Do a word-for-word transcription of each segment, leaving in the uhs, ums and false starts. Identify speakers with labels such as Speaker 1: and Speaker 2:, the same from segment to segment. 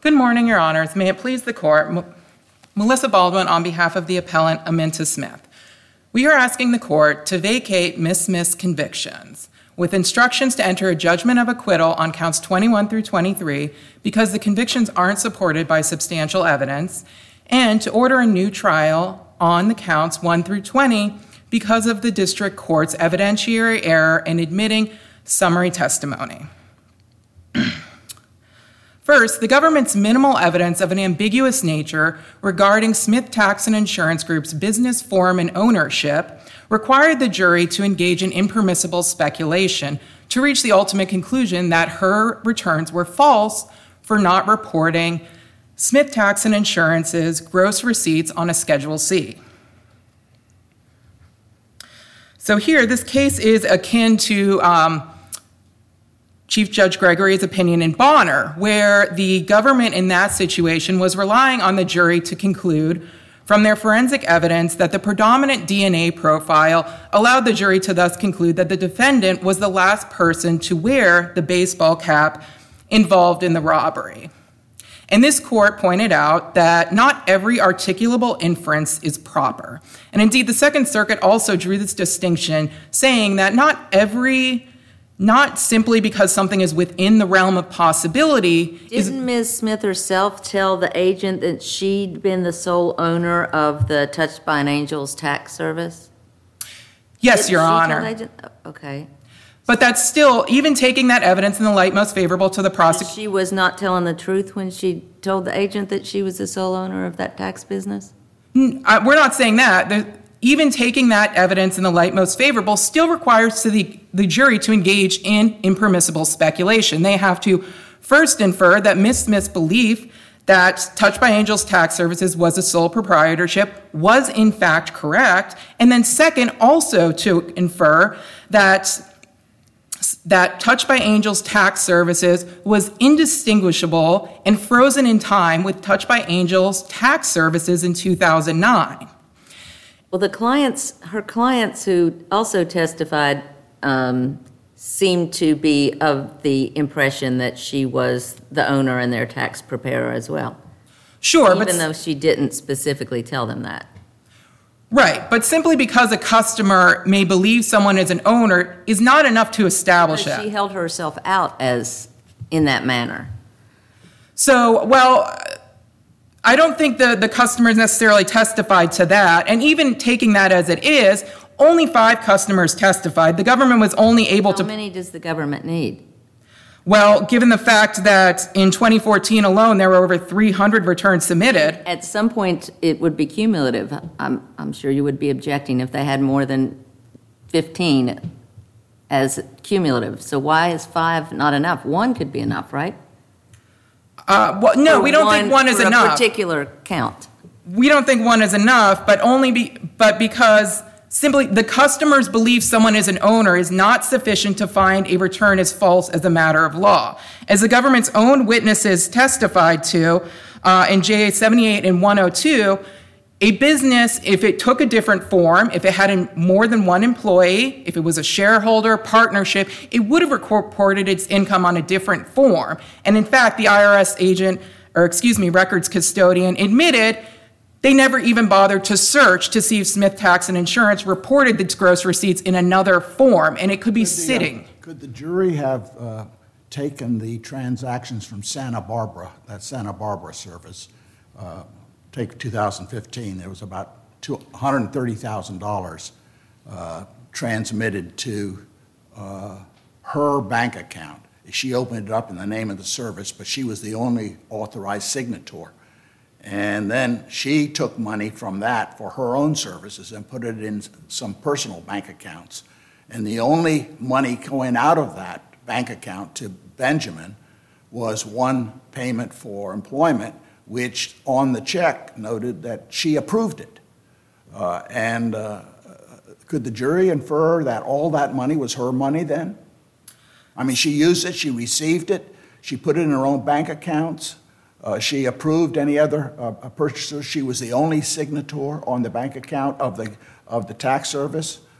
Speaker 1: Good morning, Your Honors. May it please the Court, M- Melissa Baldwin on behalf of the appellant Aminta Smith. We are asking the Court to vacate Miz Smith's convictions with instructions to enter a judgment of acquittal on counts twenty-one through twenty-three because the convictions aren't supported by substantial evidence, and to order a new trial on the counts one through twenty because of the district court's evidentiary error in admitting summary testimony. First, the government's minimal evidence of an ambiguous nature regarding Smith Tax and Insurance Group's business form and ownership required the jury to engage in impermissible speculation to reach the ultimate conclusion that her returns were false for not reporting Smith Tax and Insurance's gross receipts on a Schedule C. So here, this case is akin to um, Chief Judge Gregory's opinion in Bonner, where the government in that situation was relying on the jury to conclude from their forensic evidence that the predominant D N A profile allowed the jury to thus conclude that the defendant was the last person to wear the baseball cap involved in the robbery. And this court pointed out that not every articulable inference is proper. And indeed, the Second Circuit also drew this distinction, saying that not every Not simply because something is within the realm of possibility.
Speaker 2: Didn't
Speaker 1: is,
Speaker 2: Miz Smith herself tell the agent that she'd been the sole owner of the Touched by an Angel's tax service?
Speaker 1: Yes,
Speaker 2: Didn't
Speaker 1: Your
Speaker 2: she
Speaker 1: Honor.
Speaker 2: tell the agent? Okay.
Speaker 1: But that's still, even taking that evidence in the light most favorable to the prosecution.
Speaker 2: She was not telling the truth when she told the agent that she was the sole owner of that tax business?
Speaker 1: Uh, we're not saying that. The, even taking that evidence in the light most favorable still requires to the, the jury to engage in impermissible speculation. They have to first infer that Miz Smith's belief that Touched by Angels Tax Services was a sole proprietorship was in fact correct, and then second, also to infer that that Touched by Angels Tax Services was indistinguishable and frozen in time with Touched by Angels Tax Services in two thousand nine.
Speaker 2: Well, the clients, her clients who also testified um, seemed to be of the impression that she was the owner and their tax preparer as well.
Speaker 1: Sure,
Speaker 2: even
Speaker 1: but
Speaker 2: though she didn't specifically tell them that.
Speaker 1: Right, but simply because a customer may believe someone is an owner is not enough to establish
Speaker 2: But
Speaker 1: that.
Speaker 2: she held herself out as in that manner.
Speaker 1: So, well, I don't think the, the customers necessarily testified to that. And even taking that as it is, only five customers testified. The government was only able
Speaker 2: How
Speaker 1: to...
Speaker 2: How many does the government need?
Speaker 1: Well, given the fact that in twenty fourteen alone, there were over three hundred returns submitted.
Speaker 2: At some point, it would be cumulative. I'm, I'm sure you would be objecting if they had more than fifteen as cumulative. So why is five not enough? One could be enough, right?
Speaker 1: Uh, well, no,
Speaker 2: Or
Speaker 1: we don't
Speaker 2: one
Speaker 1: think one is
Speaker 2: for
Speaker 1: enough.
Speaker 2: a particular count.
Speaker 1: We don't think one is enough, but only be, but because simply the customer's belief someone is an owner is not sufficient to find a return as false as a matter of law. As the government's own witnesses testified to uh, in J A seventy-eight and one oh two, a business, if it took a different form, if it had more than one employee, if it was a shareholder, partnership, it would have reported its income on a different form. And in fact, the I R S agent, or excuse me, records custodian admitted they never even bothered to search to see if Smith Tax and Insurance reported its gross receipts in another form, and it could be
Speaker 3: Could the,
Speaker 1: sitting.
Speaker 3: uh, Could the jury have uh, taken the transactions from Santa Barbara, that Santa Barbara service, uh, take two thousand fifteen, there was about one hundred thirty thousand dollars uh, transmitted to uh, her bank account. She opened it up in the name of the service, but she was the only authorized signator. And then she took money from that for her own services and put it in some personal bank accounts. And the only money going out of that bank account to Benjamin was one payment for employment, which on the check noted that she approved it. Uh, and uh, could the jury infer that all that money was her money then? I mean, she used it, she received it, she put it in her own bank accounts. Uh, she approved any other uh, purchaser. She was the only signator on the bank account of the of the tax service.
Speaker 1: Well,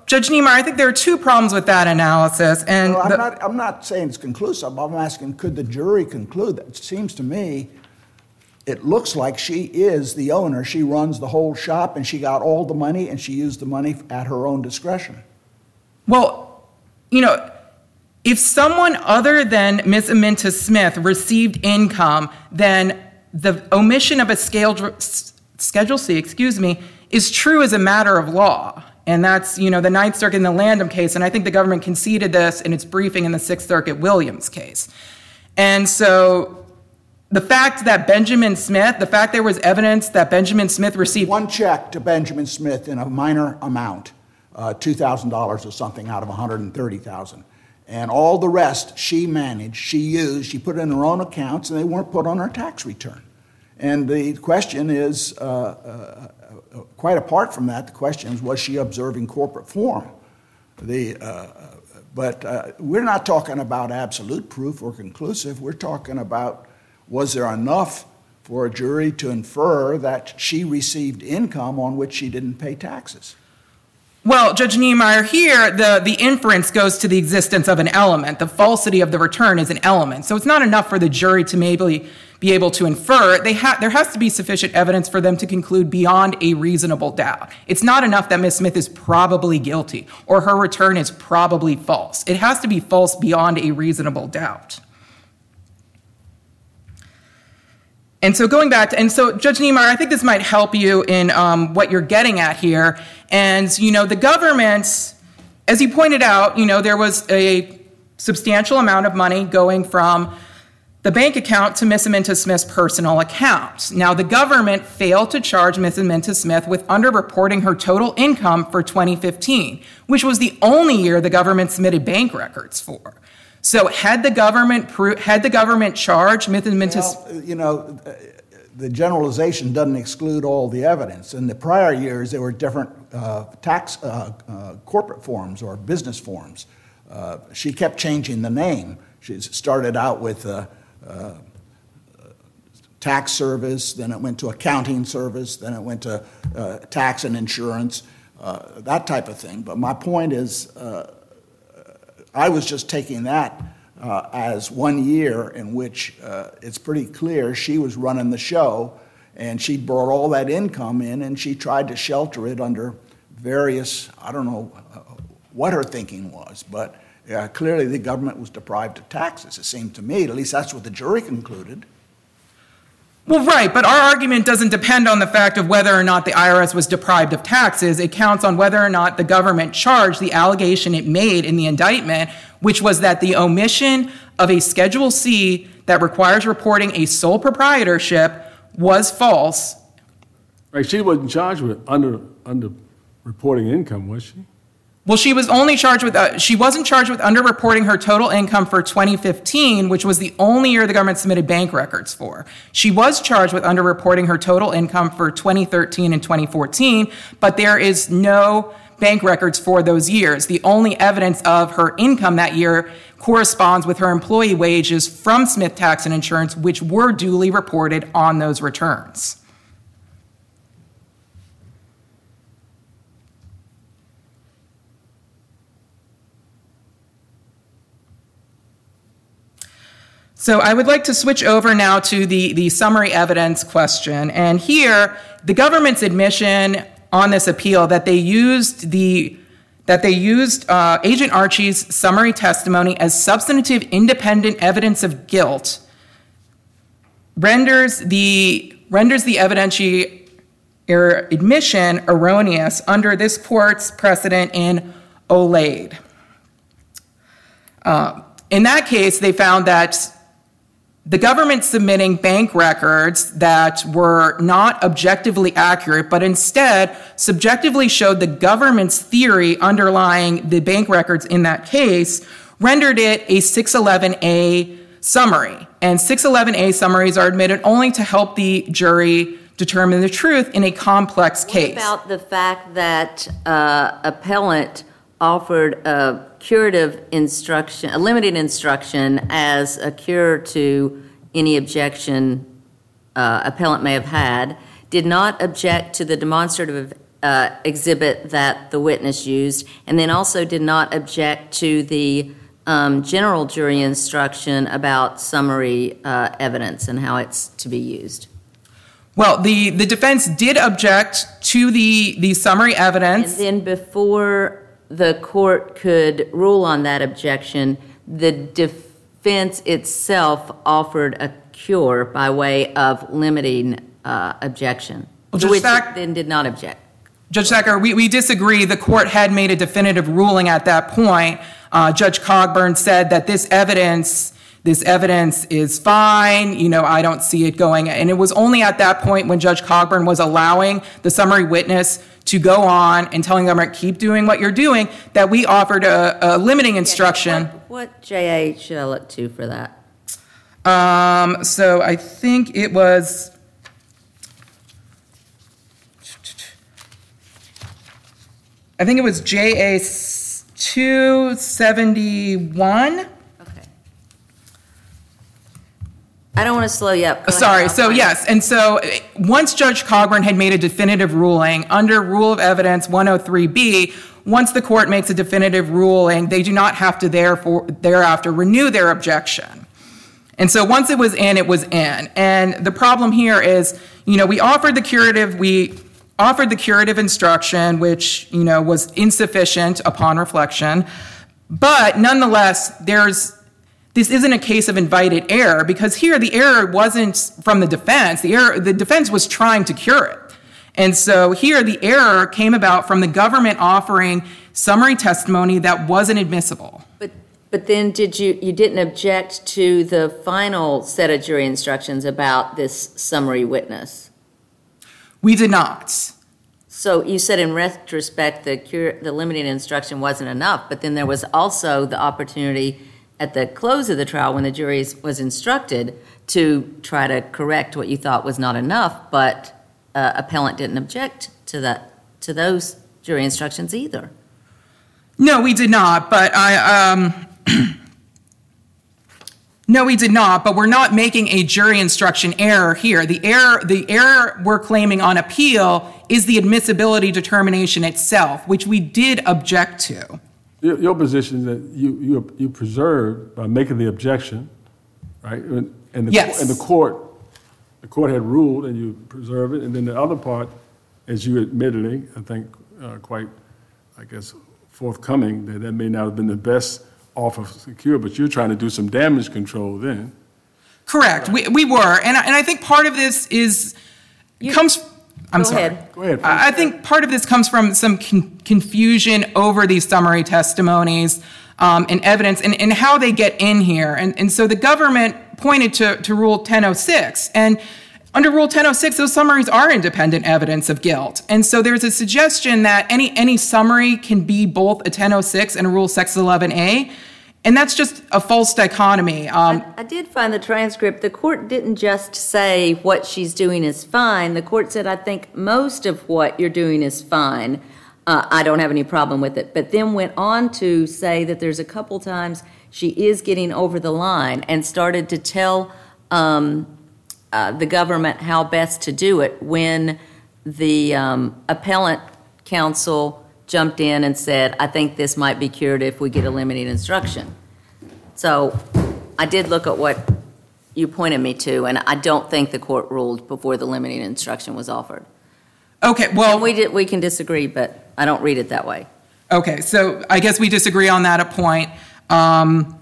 Speaker 1: Judge Niemeyer, I think there are two problems with that analysis. And
Speaker 3: well, I'm,
Speaker 1: the,
Speaker 3: not, I'm not saying it's conclusive. I'm asking, could the jury conclude that? It seems to me it looks like she is the owner. She runs the whole shop, and she got all the money, and she used the money at her own discretion.
Speaker 1: Well, you know, if someone other than Miz Aminta Smith received income, then the omission of a scale, Schedule C, excuse me, is true as a matter of law. And that's, you know, the Ninth Circuit in the Landum case, and I think the government conceded this in its briefing in the Sixth Circuit Williams case. And so the fact that Benjamin Smith, the fact there was evidence that Benjamin Smith received
Speaker 3: one check to Benjamin Smith in a minor amount, uh, two thousand dollars or something out of one hundred thirty thousand dollars. And all the rest she managed, she used, she put in her own accounts, and they weren't put on her tax return. And the question is, uh, uh, quite apart from that, the question is, was she observing corporate form? The, uh, but uh, we're not talking about absolute proof or conclusive. We're talking about, was there enough for a jury to infer that she received income on which she didn't pay taxes?
Speaker 1: Well, Judge Niemeyer, here, the, the inference goes to the existence of an element. The falsity of the return is an element. So it's not enough for the jury to maybe be able to infer. They ha- there has to be sufficient evidence for them to conclude beyond a reasonable doubt. It's not enough that Miz Smith is probably guilty or her return is probably false. It has to be false beyond a reasonable doubt. And so going back to, and so Judge Niemeyer, I think this might help you in um, what you're getting at here. And, you know, the government, as you pointed out, you know, there was a substantial amount of money going from the bank account to Miz Aminta Smith's personal account. Now, the government failed to charge Miz Aminta Smith with underreporting her total income for twenty fifteen, which was the only year the government submitted bank records for. So had the government pro- had the government charged Miz Aminta Smith?
Speaker 3: Well, you know, the generalization doesn't exclude all the evidence. In the prior years, there were different uh, tax uh, uh, corporate forms or business forms. Uh, she kept changing the name. She started out with uh, uh, tax service, then it went to accounting service, then it went to uh, tax and insurance, uh, that type of thing. But my point is, uh, I was just taking that uh, as one year in which uh, it's pretty clear she was running the show, and she brought all that income in, and she tried to shelter it under various, I don't know uh, what her thinking was, but uh, clearly the government was deprived of taxes, it seemed to me. At least that's what the jury concluded.
Speaker 1: Well, right, but our argument doesn't depend on the fact of whether or not the I R S was deprived of taxes. It counts on whether or not the government charged the allegation it made in the indictment, which was that the omission of a Schedule C that requires reporting a sole proprietorship was false.
Speaker 4: Right, she wasn't charged with under under reporting income, was she?
Speaker 1: Well, she was only charged with, uh, she wasn't charged with underreporting her total income for twenty fifteen, which was the only year the government submitted bank records for. She was charged with underreporting her total income for twenty thirteen and twenty fourteen, but there is no bank records for those years. The only evidence of her income that year corresponds with her employee wages from Smith Tax and Insurance, which were duly reported on those returns. So I would like to switch over now to the, the summary evidence question. And here, the government's admission on this appeal that they used the that they used uh, Agent Archie's summary testimony as substantive independent evidence of guilt renders the renders the evidentiary admission erroneous under this court's precedent in Olade. Uh, in that case, they found that the government submitting bank records that were not objectively accurate, but instead subjectively showed the government's theory underlying the bank records in that case, rendered it a six eleven A summary. And six eleven A summaries are admitted only to help the jury determine the truth in a complex case.
Speaker 2: What about the fact that uh, appellant offered a curative instruction, a limited instruction as a cure to any objection uh, appellant may have had, did not object to the demonstrative uh, exhibit that the witness used, and then also did not object to the um, general jury instruction about summary uh, evidence and how it's to be used.
Speaker 1: Well, the, the defense did object to the, the summary evidence.
Speaker 2: And then before the court could rule on that objection, the defense itself offered a cure by way of limiting uh, objection,
Speaker 1: Well,
Speaker 2: to
Speaker 1: Judge
Speaker 2: which
Speaker 1: Thack-
Speaker 2: it then did not object.
Speaker 1: Judge Thacker, we, we disagree. The court had made a definitive ruling at that point. Uh, Judge Cogburn said that this evidence, this evidence is fine. You know, I don't see it going. And it was only at that point when Judge Cogburn was allowing the summary witness to go on and telling them, keep doing what you're doing, that we offered a, a limiting instruction.
Speaker 2: What, what J A should I look to for that?
Speaker 1: Um, so I think it was. I think it was J A two seventy-one.
Speaker 2: Okay. I don't want to slow you up. Go
Speaker 1: Sorry,
Speaker 2: ahead.
Speaker 1: so yes, and so uh, once Judge Cogburn had made a definitive ruling under Rule of Evidence one oh three B, once the court makes a definitive ruling, they do not have to therefore thereafter renew their objection. And so once it was in, it was in. And the problem here is, you know, we offered the curative, we offered the curative instruction, which, you know, was insufficient upon reflection. But nonetheless, there's, this isn't a case of invited error, because here the error wasn't from the defense. The error, the defense was trying to cure it. And so here the error came about from the government offering summary testimony that wasn't admissible.
Speaker 2: But but then did you, you didn't object to the final set of jury instructions about this summary witness?
Speaker 1: We did not.
Speaker 2: So you said in retrospect the cure, the limiting instruction wasn't enough, but then there was also the opportunity at the close of the trial when the jury was instructed to try to correct what you thought was not enough, but uh, appellant didn't object to that, to those jury instructions either.
Speaker 1: No, we did not, but I, um, no, we did not, but we're not making a jury instruction error here. The error, the error we're claiming on appeal is the admissibility determination itself, which we did object to.
Speaker 4: Your, your position is that you, you, you preserved by making the objection, right? And, and the,
Speaker 1: Yes.
Speaker 4: And the court, the court had ruled and you preserve it. And then the other part, as you admittedly, I think uh, quite, I guess, forthcoming, that that may not have been the best offer secure, but you're trying to do some damage control then.
Speaker 1: Correct, we, we were, and I, and I think part of this is,
Speaker 2: You-
Speaker 1: comes, I'm
Speaker 2: Go
Speaker 1: sorry.
Speaker 2: ahead.
Speaker 4: Go ahead.
Speaker 1: I I think part of this comes from some con- confusion over these summary testimonies um, and evidence and, and how they get in here. And, and so the government pointed to, to Rule ten oh six. And under Rule ten oh six, those summaries are independent evidence of guilt. And so there's a suggestion that any, any summary can be both a ten oh six and a Rule six eleven A. And that's just a false dichotomy. Um,
Speaker 2: I, I did find the transcript. The court didn't just say what she's doing is fine. The court said, I think most of what you're doing is fine. Uh, I don't have any problem with it. But then went on to say that there's a couple times she is getting over the line and started to tell um, uh, the government how best to do it when the um, appellant counsel jumped in and said, I think this might be cured if we get a limiting instruction. So I did look at what you pointed me to, and I don't think the court ruled before the limiting instruction was offered.
Speaker 1: okay, well.
Speaker 2: We did, we can disagree, but I don't read it that way.
Speaker 1: Okay, so I guess we disagree on that point. Um,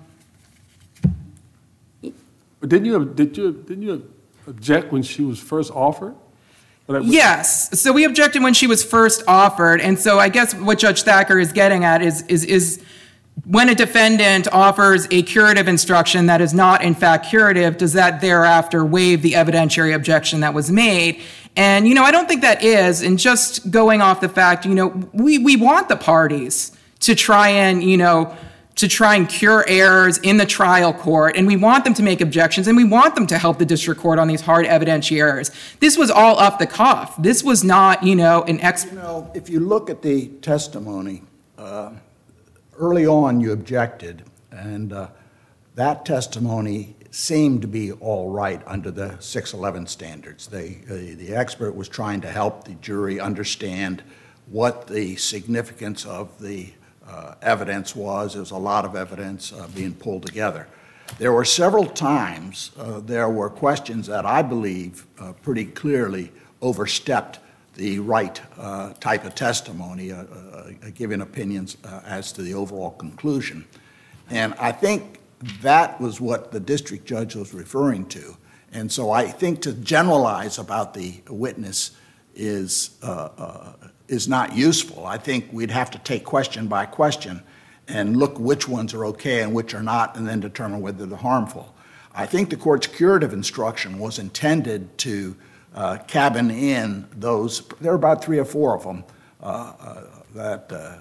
Speaker 4: But didn't you, did you, didn't you object when she was first offered? Or that-
Speaker 1: yes, so we objected when she was first offered, and so I guess what Judge Thacker is getting at is is is when a defendant offers a curative instruction that is not in fact curative, does that thereafter waive the evidentiary objection that was made? And you know, I don't think that is. And just going off the fact, you know, we we want the parties to try and you know. to try and cure errors in the trial court, and we want them to make objections, and we want them to help the district court on these hard evidentiary errors. This was all off the cuff. This was not, you know, an ex.
Speaker 3: You know, if you look at the testimony, uh, early on you objected, and uh, that testimony seemed to be all right under the six eleven standards. They, uh, the expert was trying to help the jury understand what the significance of the uh, evidence was. There was a lot of evidence uh, being pulled together. There were several times uh, there were questions that I believe uh, pretty clearly overstepped the right uh, type of testimony, uh, uh, giving opinions uh, as to the overall conclusion. And I think that was what the district judge was referring to. And so I think to generalize about the witness is, uh, uh, is not useful. I think we'd have to take question by question and look which ones are okay and which are not, and then determine whether they're harmful. I think the court's curative instruction was intended to uh, cabin in those. There were about three or four of them uh, uh, that uh,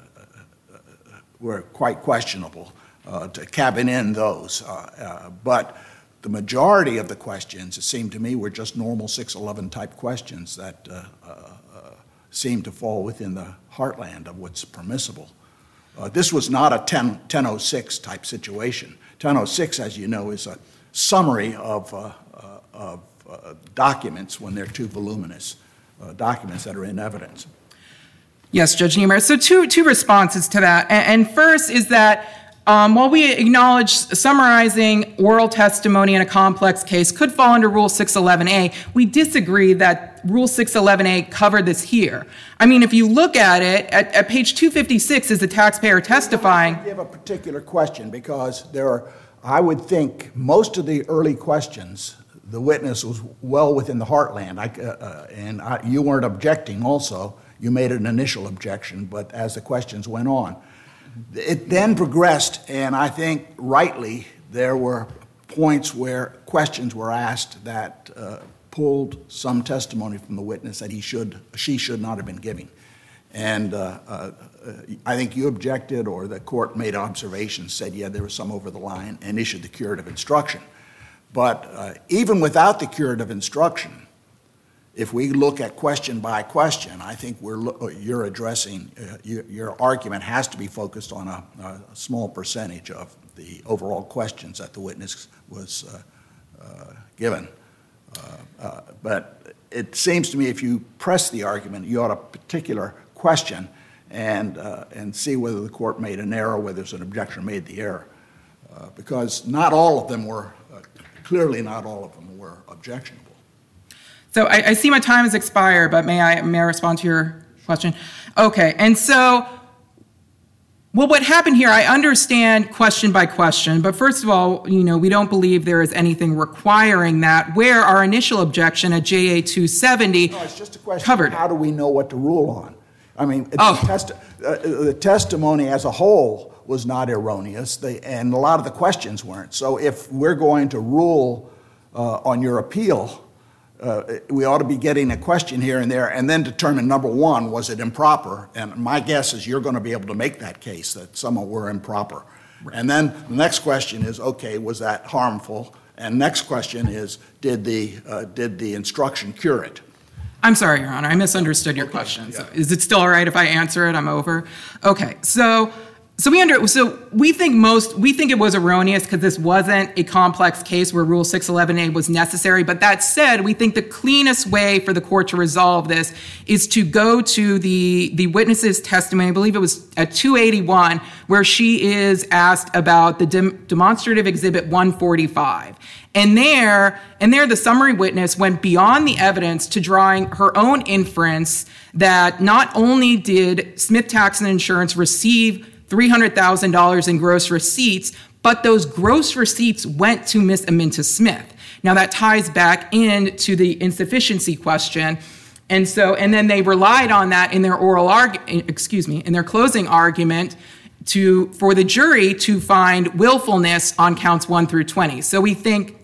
Speaker 3: were quite questionable, uh, to cabin in those. Uh, uh, but the majority of the questions, it seemed to me, were just normal six eleven type questions that uh, uh, seemed to fall within the heartland of what's permissible. Uh, this was not a ten oh six type situation. ten oh six, as you know, is a summary of, uh, uh, of uh, documents when they're too voluminous, uh, documents that are in evidence.
Speaker 1: Yes, Judge Niemeyer. So two, two responses to that. And, and first is that Um, while we acknowledge summarizing oral testimony in a complex case could fall under Rule six eleven A, we disagree that Rule six eleven A covered this here. I mean, if you look at it, at, at page two fifty-six is the taxpayer testifying.
Speaker 3: I give a particular question because there are, I would think, most of the early questions, the witness was well within the heartland. I, uh, uh, and I, you weren't objecting also. You made an initial objection, but as the questions went on, it then progressed, and I think rightly there were points where questions were asked that uh, pulled some testimony from the witness that he should, she should not have been giving. And uh, uh, I think you objected, or the court made observations, said, yeah, there was some over the line, and issued the curative instruction. But uh, even without the curative instruction, if we look at question by question, I think we're, you're addressing, uh, you, your argument has to be focused on a, a small percentage of the overall questions that the witness was uh, uh, given. Uh, uh, but it seems to me if you press the argument, you ought a particular question and, uh, and see whether the court made an error, whether there's an objection made the error. Uh, because not all of them were, uh, clearly not all of them were objectionable.
Speaker 1: So I, I see my time has expired, but may I, may I respond to your question? Okay, and so, well, what happened here, I understand question by question, but first of all, you know, we don't believe there is anything requiring that, where our initial objection at J A two seventy
Speaker 3: No, it's just a question
Speaker 1: covered.
Speaker 3: How do we know what to rule on? I mean,
Speaker 1: Oh.
Speaker 3: the, testi- uh, the testimony as a whole was not erroneous, they, and a lot of the questions weren't. So if we're going to rule uh, on your appeal, Uh, we ought to be getting a question here and there and then determine, number one, was it improper? And my guess is you're going to be able to make that case that some were improper. Right. And then the next question is, okay, was that harmful? And next question is, did the, uh, did the instruction cure it?
Speaker 1: I'm sorry, Your Honor, I misunderstood your
Speaker 3: Okay,
Speaker 1: question.
Speaker 3: yeah.
Speaker 1: So is it still all right if I answer it? I'm over. Okay, so so we under so we think most we think it was erroneous because this wasn't a complex case where Rule six eleven A was necessary. But that said, we think the cleanest way for the court to resolve this is to go to the the witness's testimony. I believe it was at two eighty-one, where she is asked about the dem- demonstrative exhibit one forty-five. And there, and there, the summary witness went beyond the evidence to drawing her own inference that not only did Smith Tax and Insurance receive three hundred thousand dollars in gross receipts, but those gross receipts went to Miss Aminta Smith. Now that ties back into the insufficiency question. And so, and then they relied on that in their oral argu- excuse me, in their closing argument to, for the jury to find willfulness on counts one through twenty. So we think,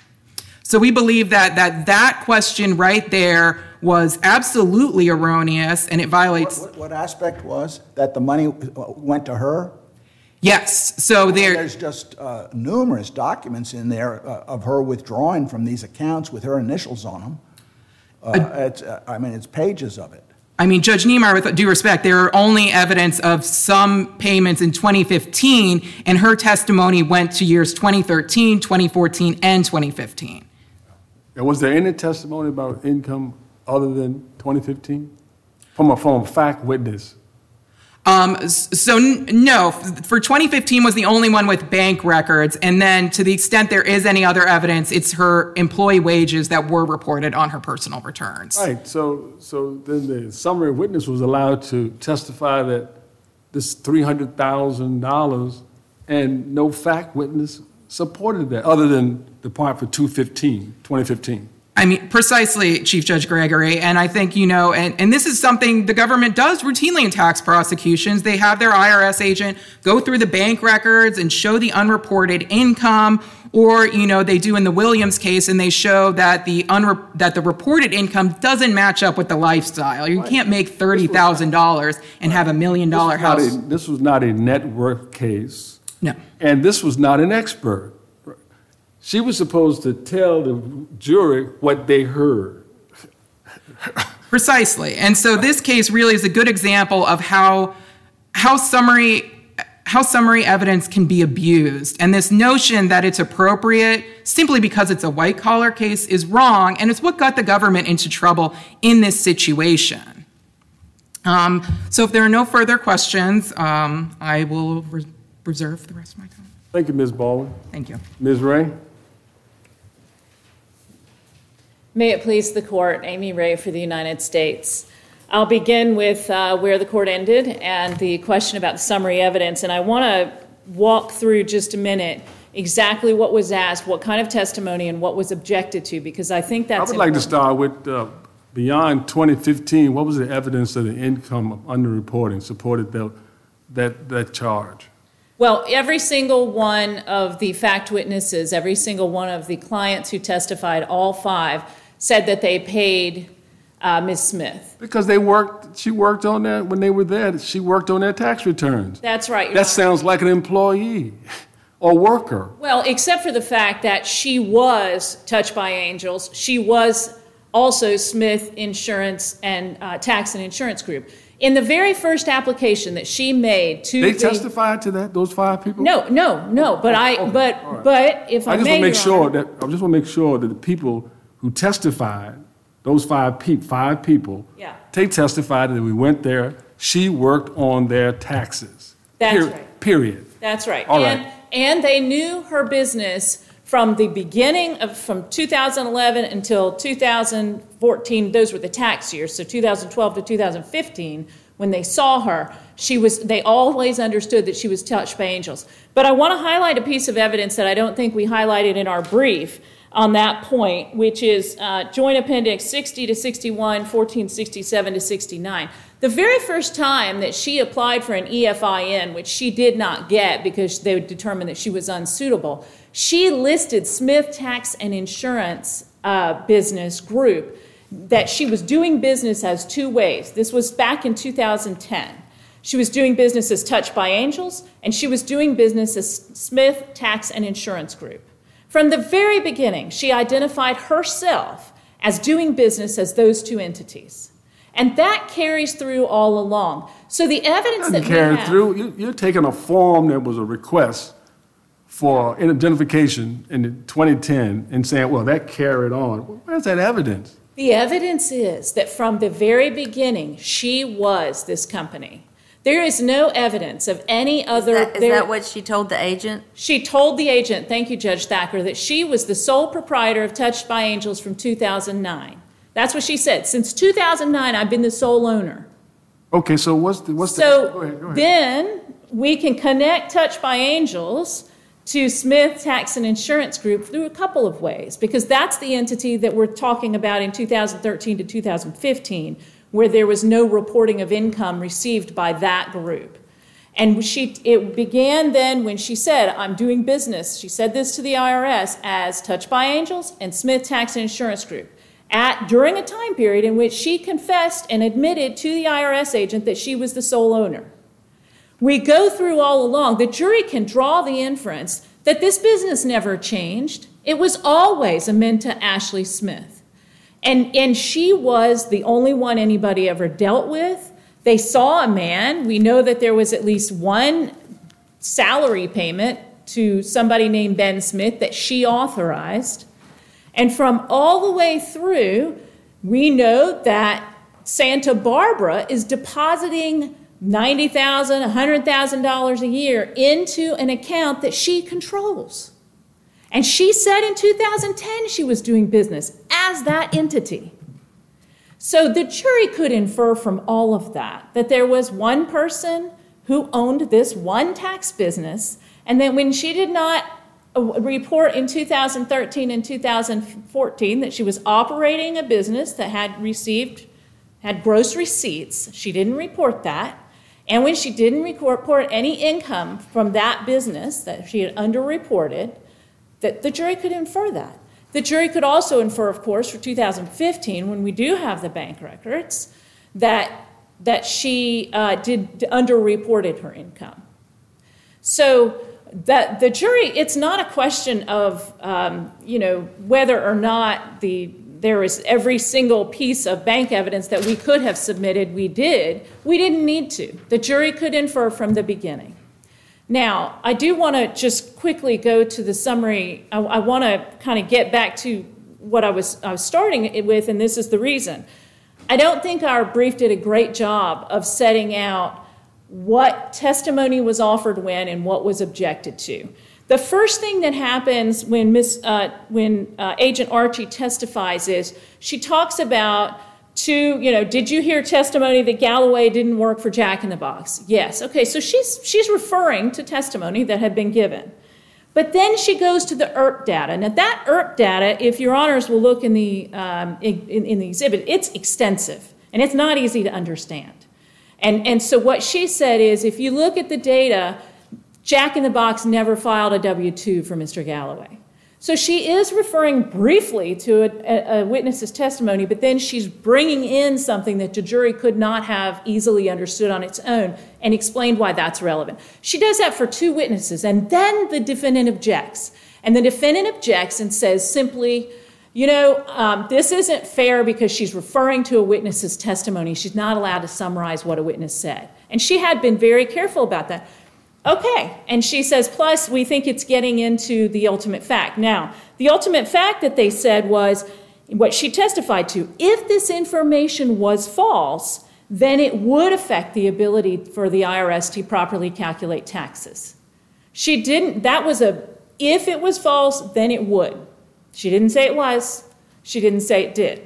Speaker 1: so we believe that that, that question right there was absolutely erroneous, and it violates.
Speaker 3: What, what, what aspect was that the money went to her?
Speaker 1: Yes. So there.
Speaker 3: There's just uh, numerous documents in there uh, of her withdrawing from these accounts with her initials on them. Uh, uh, it's, uh, I mean, it's pages of it.
Speaker 1: I mean, Judge Niemeyer, with due respect, there are only evidence of some payments in twenty fifteen, and her testimony went to years twenty thirteen, twenty fourteen, and twenty fifteen.
Speaker 4: And was there any testimony about income other than twenty fifteen? From a, from a fact witness?
Speaker 1: Um, so n- no, for twenty fifteen was the only one with bank records. And then to the extent there is any other evidence, it's her employee wages that were reported on her personal returns.
Speaker 4: Right, so so then the summary witness was allowed to testify that this three hundred thousand dollars and no fact witness supported that, other than the part for two fifteen, twenty fifteen.
Speaker 1: I mean, precisely, Chief Judge Gregory. And I think, you know, and, and this is something the government does routinely in tax prosecutions. They have their I R S agent go through the bank records and show the unreported income, or, you know, they do in the Williams case and they show that the unre- that the reported income doesn't match up with the lifestyle. You can't make thirty thousand dollars and have a million dollar house.
Speaker 4: A, this was not a net worth case.
Speaker 1: No.
Speaker 4: And this was not an expert. She was supposed to tell the jury what they heard.
Speaker 1: Precisely. And so this case really is a good example of how how summary how summary evidence can be abused. And this notion that it's appropriate simply because it's a white collar case is wrong, and it's what got the government into trouble in this situation. Um, so if there are no further questions, um, I will re- reserve the rest of my time.
Speaker 4: Thank you, Miz Baldwin.
Speaker 1: Thank you.
Speaker 4: Miz Ray?
Speaker 5: May it please the court, Amy Ray for the United States. I'll begin with uh, where the court ended and the question about the summary evidence. And I want to walk through just a minute exactly what was asked, what kind of testimony, and what was objected to, because I think that's
Speaker 4: I would like to
Speaker 5: important.
Speaker 4: start with uh, beyond twenty fifteen, what was the evidence of the income of underreporting supported the, that, that charge?
Speaker 5: Well, every single one of the fact witnesses, every single one of the clients who testified, all five, said that they paid uh, Miz Smith.
Speaker 4: Because they worked, she worked on that when they were there. She worked on their tax returns.
Speaker 5: That's right. Your
Speaker 4: That
Speaker 5: Honor.
Speaker 4: sounds like an employee or worker.
Speaker 5: Well, except for the fact that she was touched by angels. She was also Smith Insurance and uh, Tax and Insurance Group. In the very first application that she made to
Speaker 4: They
Speaker 5: the,
Speaker 4: testified to that, those five people?
Speaker 5: No, no, no. But I,
Speaker 4: okay,
Speaker 5: but,
Speaker 4: all right.
Speaker 5: but if I,
Speaker 4: I just
Speaker 5: may,
Speaker 4: want to make
Speaker 5: Your
Speaker 4: sure
Speaker 5: Honor,
Speaker 4: that, I just want to make sure that the people who testified, those five people, five people,
Speaker 5: Yeah.
Speaker 4: they testified that we went there, she worked on their taxes.
Speaker 5: That's
Speaker 4: Peri-
Speaker 5: right.
Speaker 4: Period.
Speaker 5: That's right.
Speaker 4: All
Speaker 5: and
Speaker 4: right.
Speaker 5: and they knew her business from the beginning of from two thousand eleven until two thousand fourteen. Those were the tax years. So two thousand twelve to two thousand fifteen, when they saw her, she was. They always understood that she was touched by angels. But I want to highlight a piece of evidence that I don't think we highlighted in our brief on that point, which is uh, Joint Appendix sixty to sixty-one, fourteen sixty-seven to sixty-nine. The very first time that she applied for an E F I N, which she did not get because they determined that she was unsuitable, she listed Smith Tax and Insurance uh, Business Group, that she was doing business as two ways. This was back in two thousand ten. She was doing business as Touched by Angels, and she was doing business as Smith Tax and Insurance Group. From the very beginning, she identified herself as doing business as those two entities. And that carries through all along. So the evidence that
Speaker 4: Doesn't
Speaker 5: we
Speaker 4: carry
Speaker 5: have...
Speaker 4: through. You- You're taking a form that was a request for identification in twenty ten and saying, well, that carried on. Where's that evidence?
Speaker 5: The evidence is that from the very beginning, she was this company. There is no evidence of any other...
Speaker 2: Is that, is
Speaker 5: there-
Speaker 2: that what she told the agent?
Speaker 5: She told the agent, thank you, Judge Thacker, that she was the sole proprietor of Touched by Angels from two thousand nine. That's what she said. Since two thousand nine, I've been the sole owner.
Speaker 4: Okay, so what's the, what's the,
Speaker 5: So
Speaker 4: go ahead, go ahead.
Speaker 5: then we can connect Touched by Angels to Smith Tax and Insurance Group through a couple of ways, because that's the entity that we're talking about in two thousand thirteen to two thousand fifteen, where there was no reporting of income received by that group. And she, it began then when she said, I'm doing business, she said this to the I R S, as Touched by Angels and Smith Tax and Insurance Group, at, during a time period in which she confessed and admitted to the I R S agent that she was the sole owner. We go through all along, the jury can draw the inference that this business never changed. It was always Aminta Ashley Smith. And, and she was the only one anybody ever dealt with. They saw a man. We know that there was at least one salary payment to somebody named Ben Smith that she authorized. And from all the way through, we know that Santa Barbara is depositing ninety thousand dollars, one hundred thousand dollars a year into an account that she controls. And she said in two thousand ten she was doing business as that entity. So the jury could infer from all of that that there was one person who owned this one tax business, and that when she did not report in two thousand thirteen and two thousand fourteen that she was operating a business that had received, had gross receipts, she didn't report that. And when she didn't report any income from that business that she had underreported, that the jury could infer that. The jury could also infer, of course, for two thousand fifteen, when we do have the bank records, that, that she uh, did underreported her income. So that the jury, it's not a question of, um, you know, whether or not the there is every single piece of bank evidence that we could have submitted, we did. We didn't need to. The jury could infer from the beginning. Now, I do want to just quickly go to the summary. I, I want to kind of get back to what I was, I was starting with, and this is the reason. I don't think our brief did a great job of setting out what testimony was offered when and what was objected to. The first thing that happens when Miss uh, when uh, Agent Archie testifies is she talks about two, you know, did you hear testimony that Galloway didn't work for Jack in the Box? Yes. Okay, so she's she's referring to testimony that had been given. But then she goes to the I R P data. Now that I R P data, if your honors will look in the um, in, in the exhibit, it's extensive and it's not easy to understand. And and so what she said is, if you look at the data, Jack in the Box never filed a W two for Mister Galloway. So she is referring briefly to a, a witness's testimony, but then she's bringing in something that the jury could not have easily understood on its own and explained why that's relevant. She does that for two witnesses, and then the defendant objects. And the defendant objects and says simply, you know, um, this isn't fair because she's referring to a witness's testimony. She's not allowed to summarize what a witness said. And she had been very careful about that. Okay, and she says, plus we think it's getting into the ultimate fact. Now, the ultimate fact that they said was what she testified to. If this information was false, then it would affect the ability for the I R S to properly calculate taxes. She didn't, that was a, if it was false, then it would. She didn't say it was. She didn't say it did.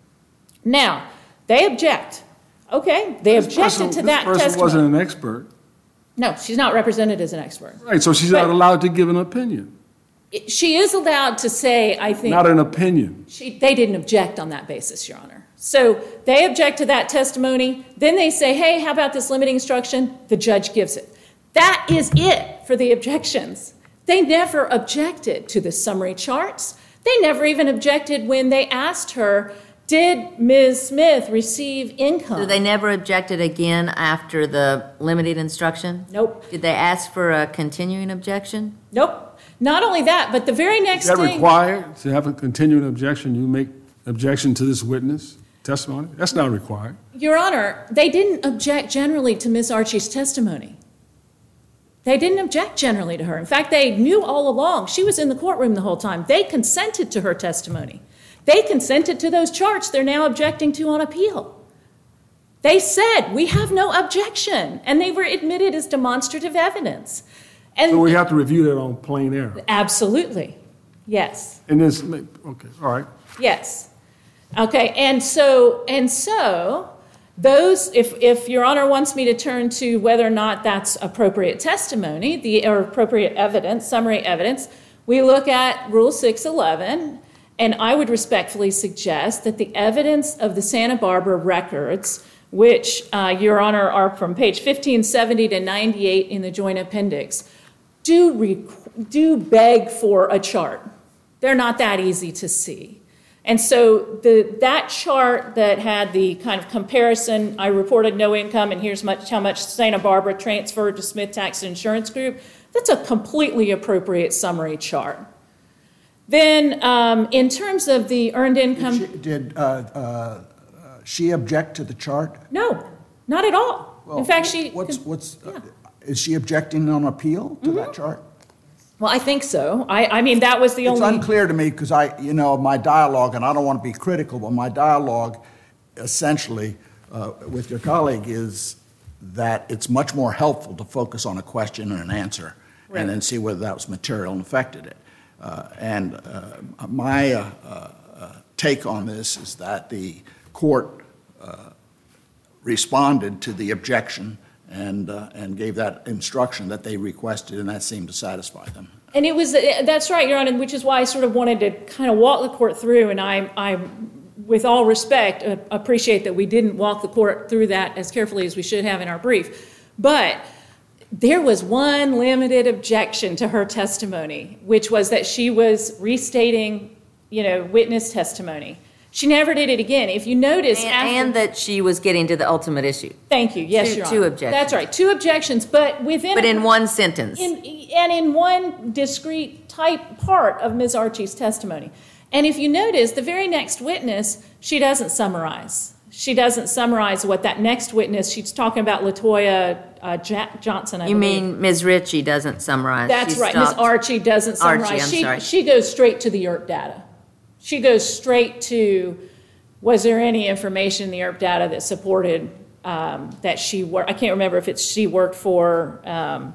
Speaker 5: Now, they object. Okay, they
Speaker 4: This
Speaker 5: objected
Speaker 4: person-
Speaker 5: to that
Speaker 4: This person
Speaker 5: testimony.
Speaker 4: wasn't an expert.
Speaker 5: No, she's not represented as an expert.
Speaker 4: Right, so she's
Speaker 5: But-
Speaker 4: not allowed to give an opinion.
Speaker 5: It- She is allowed to say, I think,
Speaker 4: Not an opinion.
Speaker 5: she, they didn't object on that basis, Your Honor. So they object to that testimony. Then they say, hey, how about this limiting instruction? The judge gives it. That is it for the objections. They never objected to the summary charts. They never even objected when they asked her, did Miz Smith receive income?
Speaker 2: So they never objected again after the limited instruction?
Speaker 5: Nope.
Speaker 2: Did they ask for a continuing objection?
Speaker 5: Nope. Not only that, but the very next
Speaker 4: Is that
Speaker 5: thing.
Speaker 4: required to have a continuing objection? You make objection to this witness testimony? That's not required.
Speaker 5: Your Honor, they didn't object generally to Miz Archie's testimony. They didn't object generally to her. In fact, they knew all along. She was in the courtroom the whole time. They consented to her testimony. They consented to those charts they're now objecting to on appeal. They said, we have no objection, and they were admitted as demonstrative evidence. And
Speaker 4: So we have to review that on plain error.
Speaker 5: absolutely, yes.
Speaker 4: And this, okay, all right.
Speaker 5: Yes. Okay, and so and so those, if if Your Honor wants me to turn to whether or not that's appropriate testimony, the or appropriate evidence, summary evidence, we look at Rule six eleven, and I would respectfully suggest that the evidence of the Santa Barbara records, which uh, Your Honor are from page fifteen seventy to ninety-eight in the joint appendix, do rec- do beg for a chart. They're not that easy to see. And so the, that chart that had the kind of comparison, I reported no income and here's much, how much Santa Barbara transferred to Smith Tax and Insurance Group, that's a completely appropriate summary chart. Then um, in terms of the earned income...
Speaker 3: She- Did uh, uh, she object to the chart?
Speaker 5: No, not at all.
Speaker 3: Well,
Speaker 5: in fact, she...
Speaker 3: What's, what's, uh, is she objecting on appeal to that chart?
Speaker 5: Well, I think so. I, I mean, that was the
Speaker 3: It's
Speaker 5: only...
Speaker 3: unclear to me because I, you know, my dialogue, and I don't want to be critical, but my dialogue essentially uh, with your colleague is that it's much more helpful to focus on a question and an answer
Speaker 5: Right.
Speaker 3: and then see whether that was material and affected it. Uh, and uh, my uh, uh, take on this is that the court uh, responded to the objection and, uh, and gave that instruction that they requested, and that seemed to satisfy them.
Speaker 5: And it was, that's right, Your Honor, which is why I sort of wanted to kind of walk the court through, and I, I with all respect, uh, appreciate that we didn't walk the court through that as carefully as we should have in our brief. But there was one limited objection to her testimony, which was that she was restating, you know, witness testimony. She never did it again. If you notice,
Speaker 2: And,
Speaker 5: after,
Speaker 2: and that she was getting to the ultimate issue.
Speaker 5: thank you, yes,
Speaker 2: Two-
Speaker 5: Your
Speaker 2: two
Speaker 5: Honor.
Speaker 2: objections.
Speaker 5: That's right, two objections, but within
Speaker 2: But
Speaker 5: a-
Speaker 2: in one sentence.
Speaker 5: in, and in one discrete type part of Miz Archie's testimony. And if you notice, the very next witness, she doesn't summarize. She doesn't summarize what that next witness, she's talking about LaToya uh, Ja- Johnson, I
Speaker 2: You
Speaker 5: believe.
Speaker 2: mean Miz Ritchie doesn't summarize?
Speaker 5: That's
Speaker 2: She
Speaker 5: right, Miz
Speaker 2: stopped-
Speaker 5: Archie doesn't
Speaker 2: Archie,
Speaker 5: summarize.
Speaker 2: I'm
Speaker 5: she,
Speaker 2: sorry.
Speaker 5: she goes straight to the E R P data. She goes straight to, was there any information in the E R P data that supported um, that she worked, I can't remember if it's she worked for, um,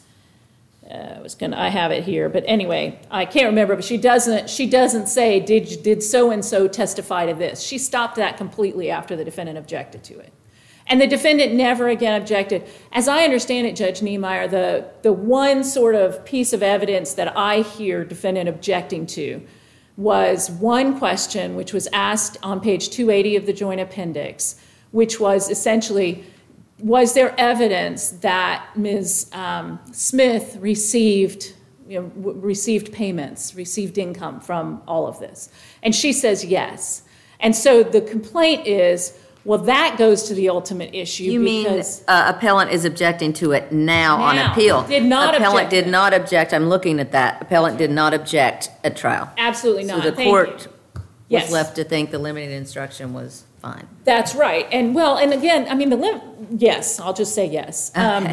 Speaker 5: uh, I was gonna, I have it here, but anyway, I can't remember, but she doesn't, she doesn't say, did, did so-and-so testify to this? She stopped that completely after the defendant objected to it. And the defendant never again objected. As I understand it, Judge Niemeyer, the, the one sort of piece of evidence that I hear defendant objecting to was one question which was asked on page two eighty of the joint appendix, which was essentially, was there evidence that Miz Um, Smith received, you know, w- received payments, received income from all of this? And she says yes. And so the complaint is, well, that goes to the ultimate issue
Speaker 2: You mean
Speaker 5: because
Speaker 2: uh, appellant is objecting to it now on
Speaker 5: Now.
Speaker 2: appeal?
Speaker 5: Did not
Speaker 2: Appellant
Speaker 5: object
Speaker 2: did
Speaker 5: then.
Speaker 2: not object. I'm looking at that. Appellant did not object at trial.
Speaker 5: absolutely not.
Speaker 2: So the
Speaker 5: Thank
Speaker 2: court
Speaker 5: you.
Speaker 2: was
Speaker 5: Yes.
Speaker 2: left to think the limited instruction was fine.
Speaker 5: That's right. And well, and again, I mean, the lim- yes, I'll just say yes. Um,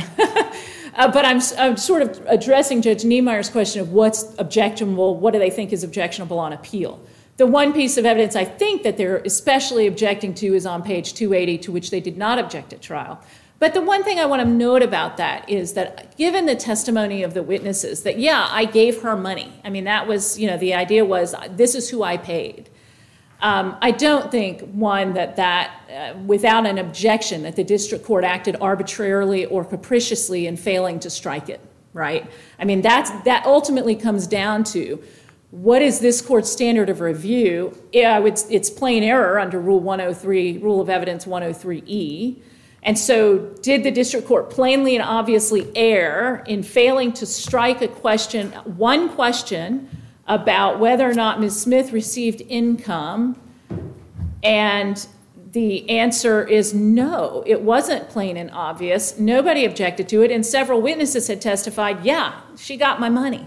Speaker 5: uh, but I'm, s- I'm sort of addressing Judge Niemeyer's question of what's objectionable, what do they think is objectionable on appeal? The one piece of evidence I think that they're especially objecting to is on page two eighty, to which they did not object at trial. But the one thing I want to note about that is that given the testimony of the witnesses, that yeah, I gave her money. I mean, that was, you know, the idea was this is who I paid. Um, I don't think, one, that that, uh, without an objection, that the district court acted arbitrarily or capriciously in failing to strike it, right? I mean, that's, that ultimately comes down to what is this court's standard of review? Yeah, I would, it's plain error under Rule one oh three, Rule of Evidence one oh three E. And so did the district court plainly and obviously err in failing to strike a question, one question, about whether or not Miz Smith received income? And the answer is no. It wasn't plain and obvious. Nobody objected to it, and several witnesses had testified, yeah, she got my money.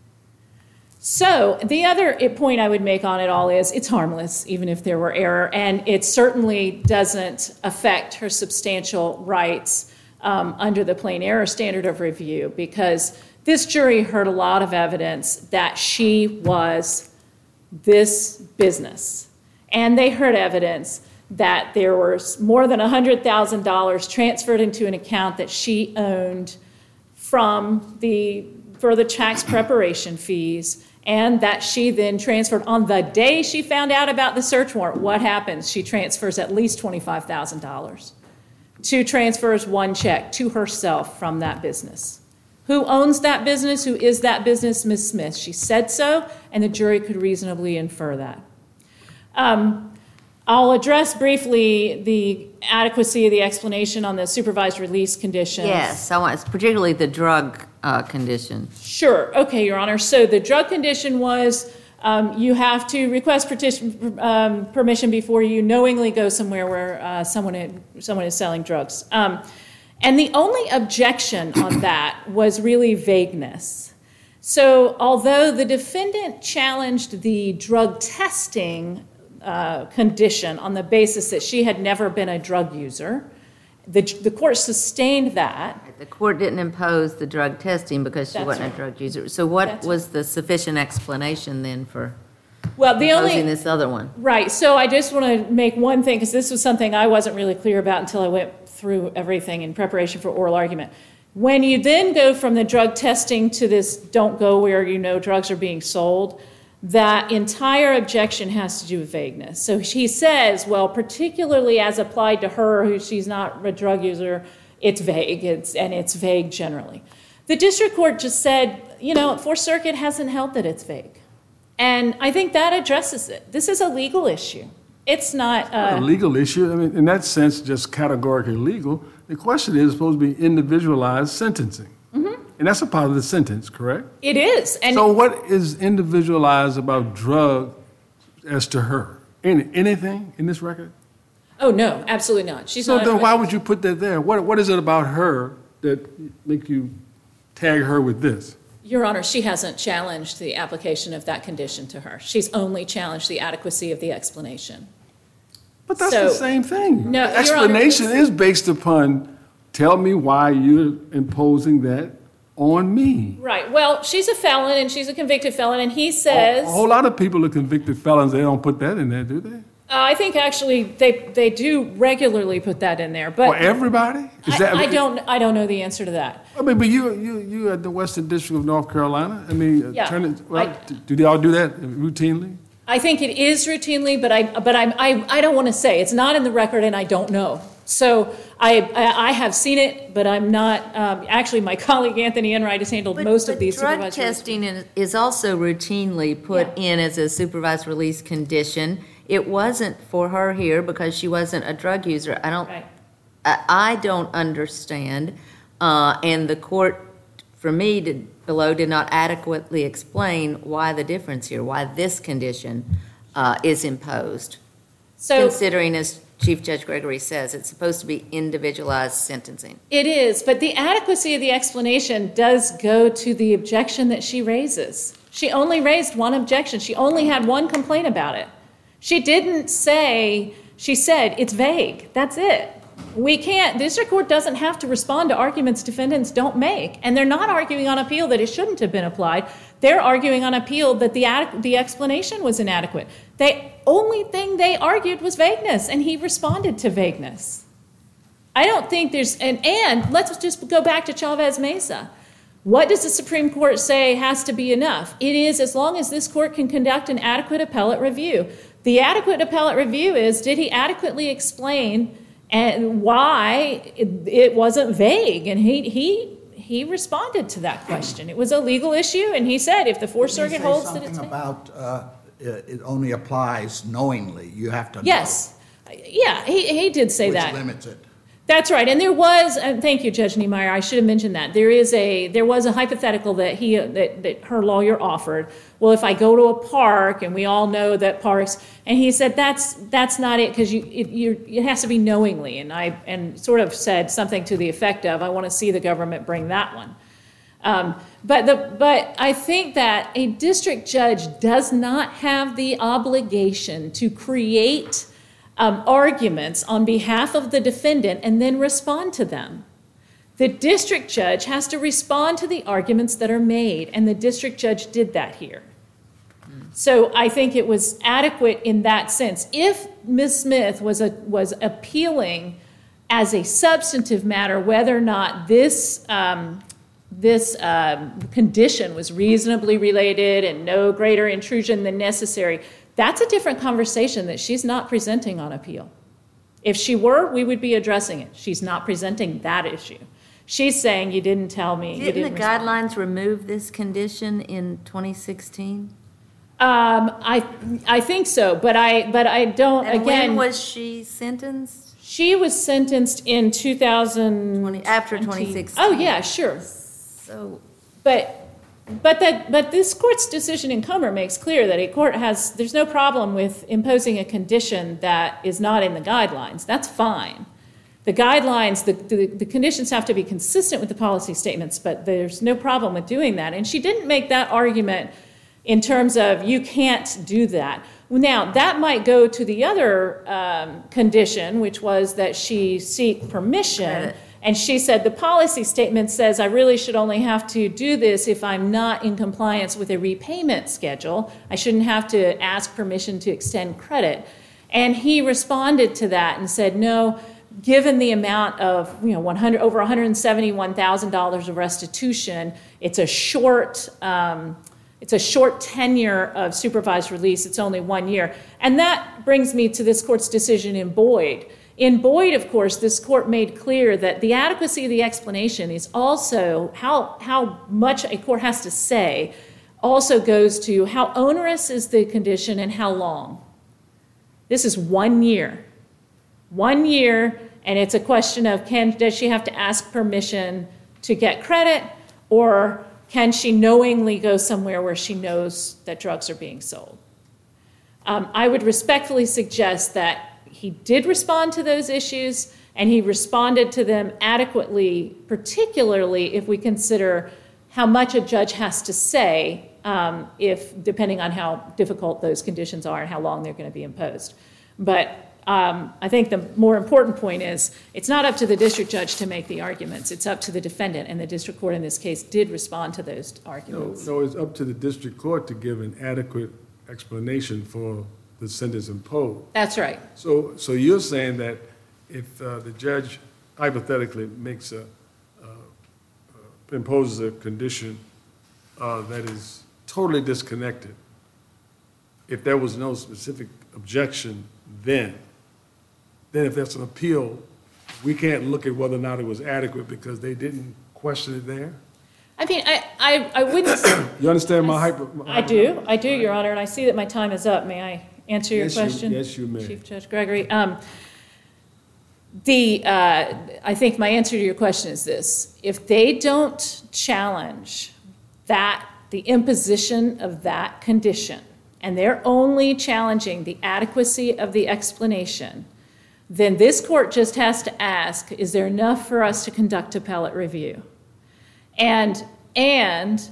Speaker 5: So the other point I would make on it all is it's harmless, even if there were error, and it certainly doesn't affect her substantial rights um, under the plain error standard of review, because this jury heard a lot of evidence that she was this business. And they heard evidence that there was more than one hundred thousand dollars transferred into an account that she owned from the, for the tax preparation fees, and that she then transferred on the day she found out about the search warrant. What happens? She transfers at least twenty-five thousand dollars. Two transfers, one check to herself from that business. Who owns that business? Who is that business? Miz Smith. She said so, and the jury could reasonably infer that. Um, I'll address briefly the adequacy of the explanation on the supervised release conditions.
Speaker 2: Yes, I want, particularly the drug uh, condition.
Speaker 5: Sure. Okay, Your Honor. So the drug condition was um, you have to request petition, um, permission before you knowingly go somewhere where uh, someone, had, someone is selling drugs. Um, and the only objection on that was really vagueness. So although the defendant challenged the drug testing uh, condition on the basis that she had never been a drug user, the, the court sustained that.
Speaker 2: The court didn't impose the drug testing because she
Speaker 5: That's
Speaker 2: wasn't
Speaker 5: right.
Speaker 2: a drug user. So what
Speaker 5: That's
Speaker 2: was the sufficient explanation then for
Speaker 5: Well, the only
Speaker 2: imposing this other one.
Speaker 5: right. So I just want to make one thing, because this was something I wasn't really clear about until I went through everything in preparation for oral argument. When you then go from the drug testing to this don't go where you know drugs are being sold, that entire objection has to do with vagueness. So he says, well, particularly as applied to her, who she's not a drug user, it's vague, it's, and it's vague generally. The district court just said, you know, Fourth Circuit hasn't held that it's vague. And I think that addresses it. This is a legal issue. It's not
Speaker 4: A
Speaker 5: uh,
Speaker 4: legal issue, I mean, in that sense, just categorically legal. The question is supposed to be individualized sentencing. Mm-hmm. And that's a part of the sentence, correct?
Speaker 5: It is. And
Speaker 4: So what is individualized about drug as to her? Any, anything in this record?
Speaker 5: oh no, absolutely not. She's
Speaker 4: So
Speaker 5: not.
Speaker 4: then why would you put that there? What, what is it about her that make you tag her with this?
Speaker 5: Your Honor, she hasn't challenged the application of that condition to her. She's only challenged the adequacy of the explanation.
Speaker 4: But that's
Speaker 5: So-
Speaker 4: the same thing.
Speaker 5: No,
Speaker 4: The
Speaker 5: Your Honor,
Speaker 4: explanation
Speaker 5: this-
Speaker 4: is based upon, tell me why you're imposing that on me.
Speaker 5: Right. Well, she's a felon and she's a convicted felon, and he says.
Speaker 4: A whole lot of people are convicted felons. They don't put that in there, do they?
Speaker 5: Uh, I think actually they they do regularly put that in there, but
Speaker 4: For everybody? Is
Speaker 5: I,
Speaker 4: that,
Speaker 5: I don't I don't know the answer to that.
Speaker 4: I mean, but you you you at the Western District of North Carolina. I mean,
Speaker 5: Yeah,
Speaker 4: attorney, well,
Speaker 5: I-
Speaker 4: do they all do that routinely?
Speaker 5: I think it is routinely, but I but I I, I don't want to say it's not in the record, and I don't know. So I I, I have seen it, but I'm not. Um, actually, my colleague Anthony Enright has handled
Speaker 2: But-
Speaker 5: most of
Speaker 2: but
Speaker 5: these
Speaker 2: drug
Speaker 5: supervised release.
Speaker 2: testing is- is also routinely put
Speaker 5: Yeah.
Speaker 2: in as a supervised release condition. It wasn't for her here because she wasn't a drug user. I don't,
Speaker 5: Right.
Speaker 2: I, I don't understand, uh, and the court, for me, did, below did not adequately explain why the difference here, why this condition uh, is imposed.
Speaker 5: So
Speaker 2: Considering, as Chief Judge Gregory says, it's supposed to be individualized sentencing.
Speaker 5: it is, but the adequacy of the explanation does go to the objection that she raises. She only raised one objection. She only had one complaint about it. She didn't say, she said, it's vague. That's it. We can't, the district court doesn't have to respond to arguments defendants don't make. And they're not arguing on appeal that it shouldn't have been applied. They're arguing on appeal that the, ad, the explanation was inadequate. The only thing they argued was vagueness, and he responded to vagueness. I don't think there's, and, and let's just go back to Chavez Mesa. What does the Supreme Court say has to be enough? It is as long as this court can conduct an adequate appellate review. The adequate appellate review is, did he adequately explain and why it, it wasn't vague? And he, he, he responded to that question. It was a legal issue, and he said if the Fourth
Speaker 3: Didn't he
Speaker 5: Circuit
Speaker 3: say
Speaker 5: holds that it's
Speaker 3: something
Speaker 5: vague.
Speaker 3: about uh, it it only applies knowingly, you have to know.
Speaker 5: Yes. Yeah, he, he did say
Speaker 3: Which
Speaker 5: that.
Speaker 3: limits it.
Speaker 5: That's right, and there was. Uh, thank you, Judge Niemeyer. I should have mentioned that there is a there was a hypothetical that he uh, that that her lawyer offered. Well, if I go to a park, and we all know that parks, and he said that's that's not it because you it, you it has to be knowingly, and I and sort of said something to the effect of I want to see the government bring that one. Um, but the but I think that a district judge does not have the obligation to create Um, arguments on behalf of the defendant and then respond to them. The district judge has to respond to the arguments that are made, and the district judge did that here. So I think it was adequate in that sense. If Miz Smith was a, was appealing as a substantive matter whether or not this um, this um, condition was reasonably related and no greater intrusion than necessary, that's a different conversation that she's not presenting on appeal. If she were, we would be addressing it. She's not presenting that issue. She's saying, you didn't tell me. you
Speaker 2: Didn't the
Speaker 5: respond."
Speaker 2: guidelines remove this condition in twenty sixteen?
Speaker 5: Um, I, I think so, but I, but I don't,
Speaker 2: And
Speaker 5: again,
Speaker 2: when was she sentenced?
Speaker 5: she was sentenced in two thousand.
Speaker 2: Twenty- after twenty sixteen.
Speaker 5: Oh, yeah, sure.
Speaker 2: So,
Speaker 5: But, but that, but this court's decision in Comer makes clear that a court has, there's no problem with imposing a condition that is not in the guidelines. That's fine. The guidelines, the, the, the conditions have to be consistent with the policy statements, but there's no problem with doing that. And she didn't make that argument in terms of you can't do that. Now, that might go to the other um, condition, which was that she seek permission.
Speaker 2: Credit.
Speaker 5: And she said, the policy statement says I really should only have to do this if I'm not in compliance with a repayment schedule. I shouldn't have to ask permission to extend credit. And he responded to that and said, no, given the amount of, you know, one hundred, over one hundred seventy-one thousand dollars of restitution, it's a short, um, it's a short tenure of supervised release. It's only one year. And that brings me to this court's decision in Boyd. In Boyd, of course, this court made clear that the adequacy of the explanation is also how, how much a court has to say also goes to how onerous is the condition and how long. This is one year. One year, and it's a question of can, does she have to ask permission to get credit, or can she knowingly go somewhere where she knows that drugs are being sold? Um, I would respectfully suggest that he did respond to those issues, and he responded to them adequately, particularly if we consider how much a judge has to say, um, if depending on how difficult those conditions are and how long they're going to be imposed. But um, I think the more important point is it's not up to the district judge to make the arguments. It's up to the defendant, and the district court in this case did respond to those arguments.
Speaker 4: No, no, it's up to the district court to give an adequate explanation for the sentence imposed.
Speaker 5: That's right.
Speaker 4: So, so you're saying that if uh, the judge hypothetically makes a, uh, uh, imposes a condition uh, that is totally disconnected, if there was no specific objection then, then if that's an appeal, we can't look at whether or not it was adequate because they didn't question it there?
Speaker 5: I mean, I, I, I wouldn't...
Speaker 4: You understand my hypo? My
Speaker 5: I do, I do, Your Honor, and I see that my time is up. May I answer your
Speaker 4: Yes, you-
Speaker 5: question?
Speaker 4: yes, you may.
Speaker 5: Chief Judge Gregory. Um, the, uh, I think my answer to your question is this. If they don't challenge that, the imposition of that condition, and they're only challenging the adequacy of the explanation, then this court just has to ask, is there enough for us to conduct appellate review? And, and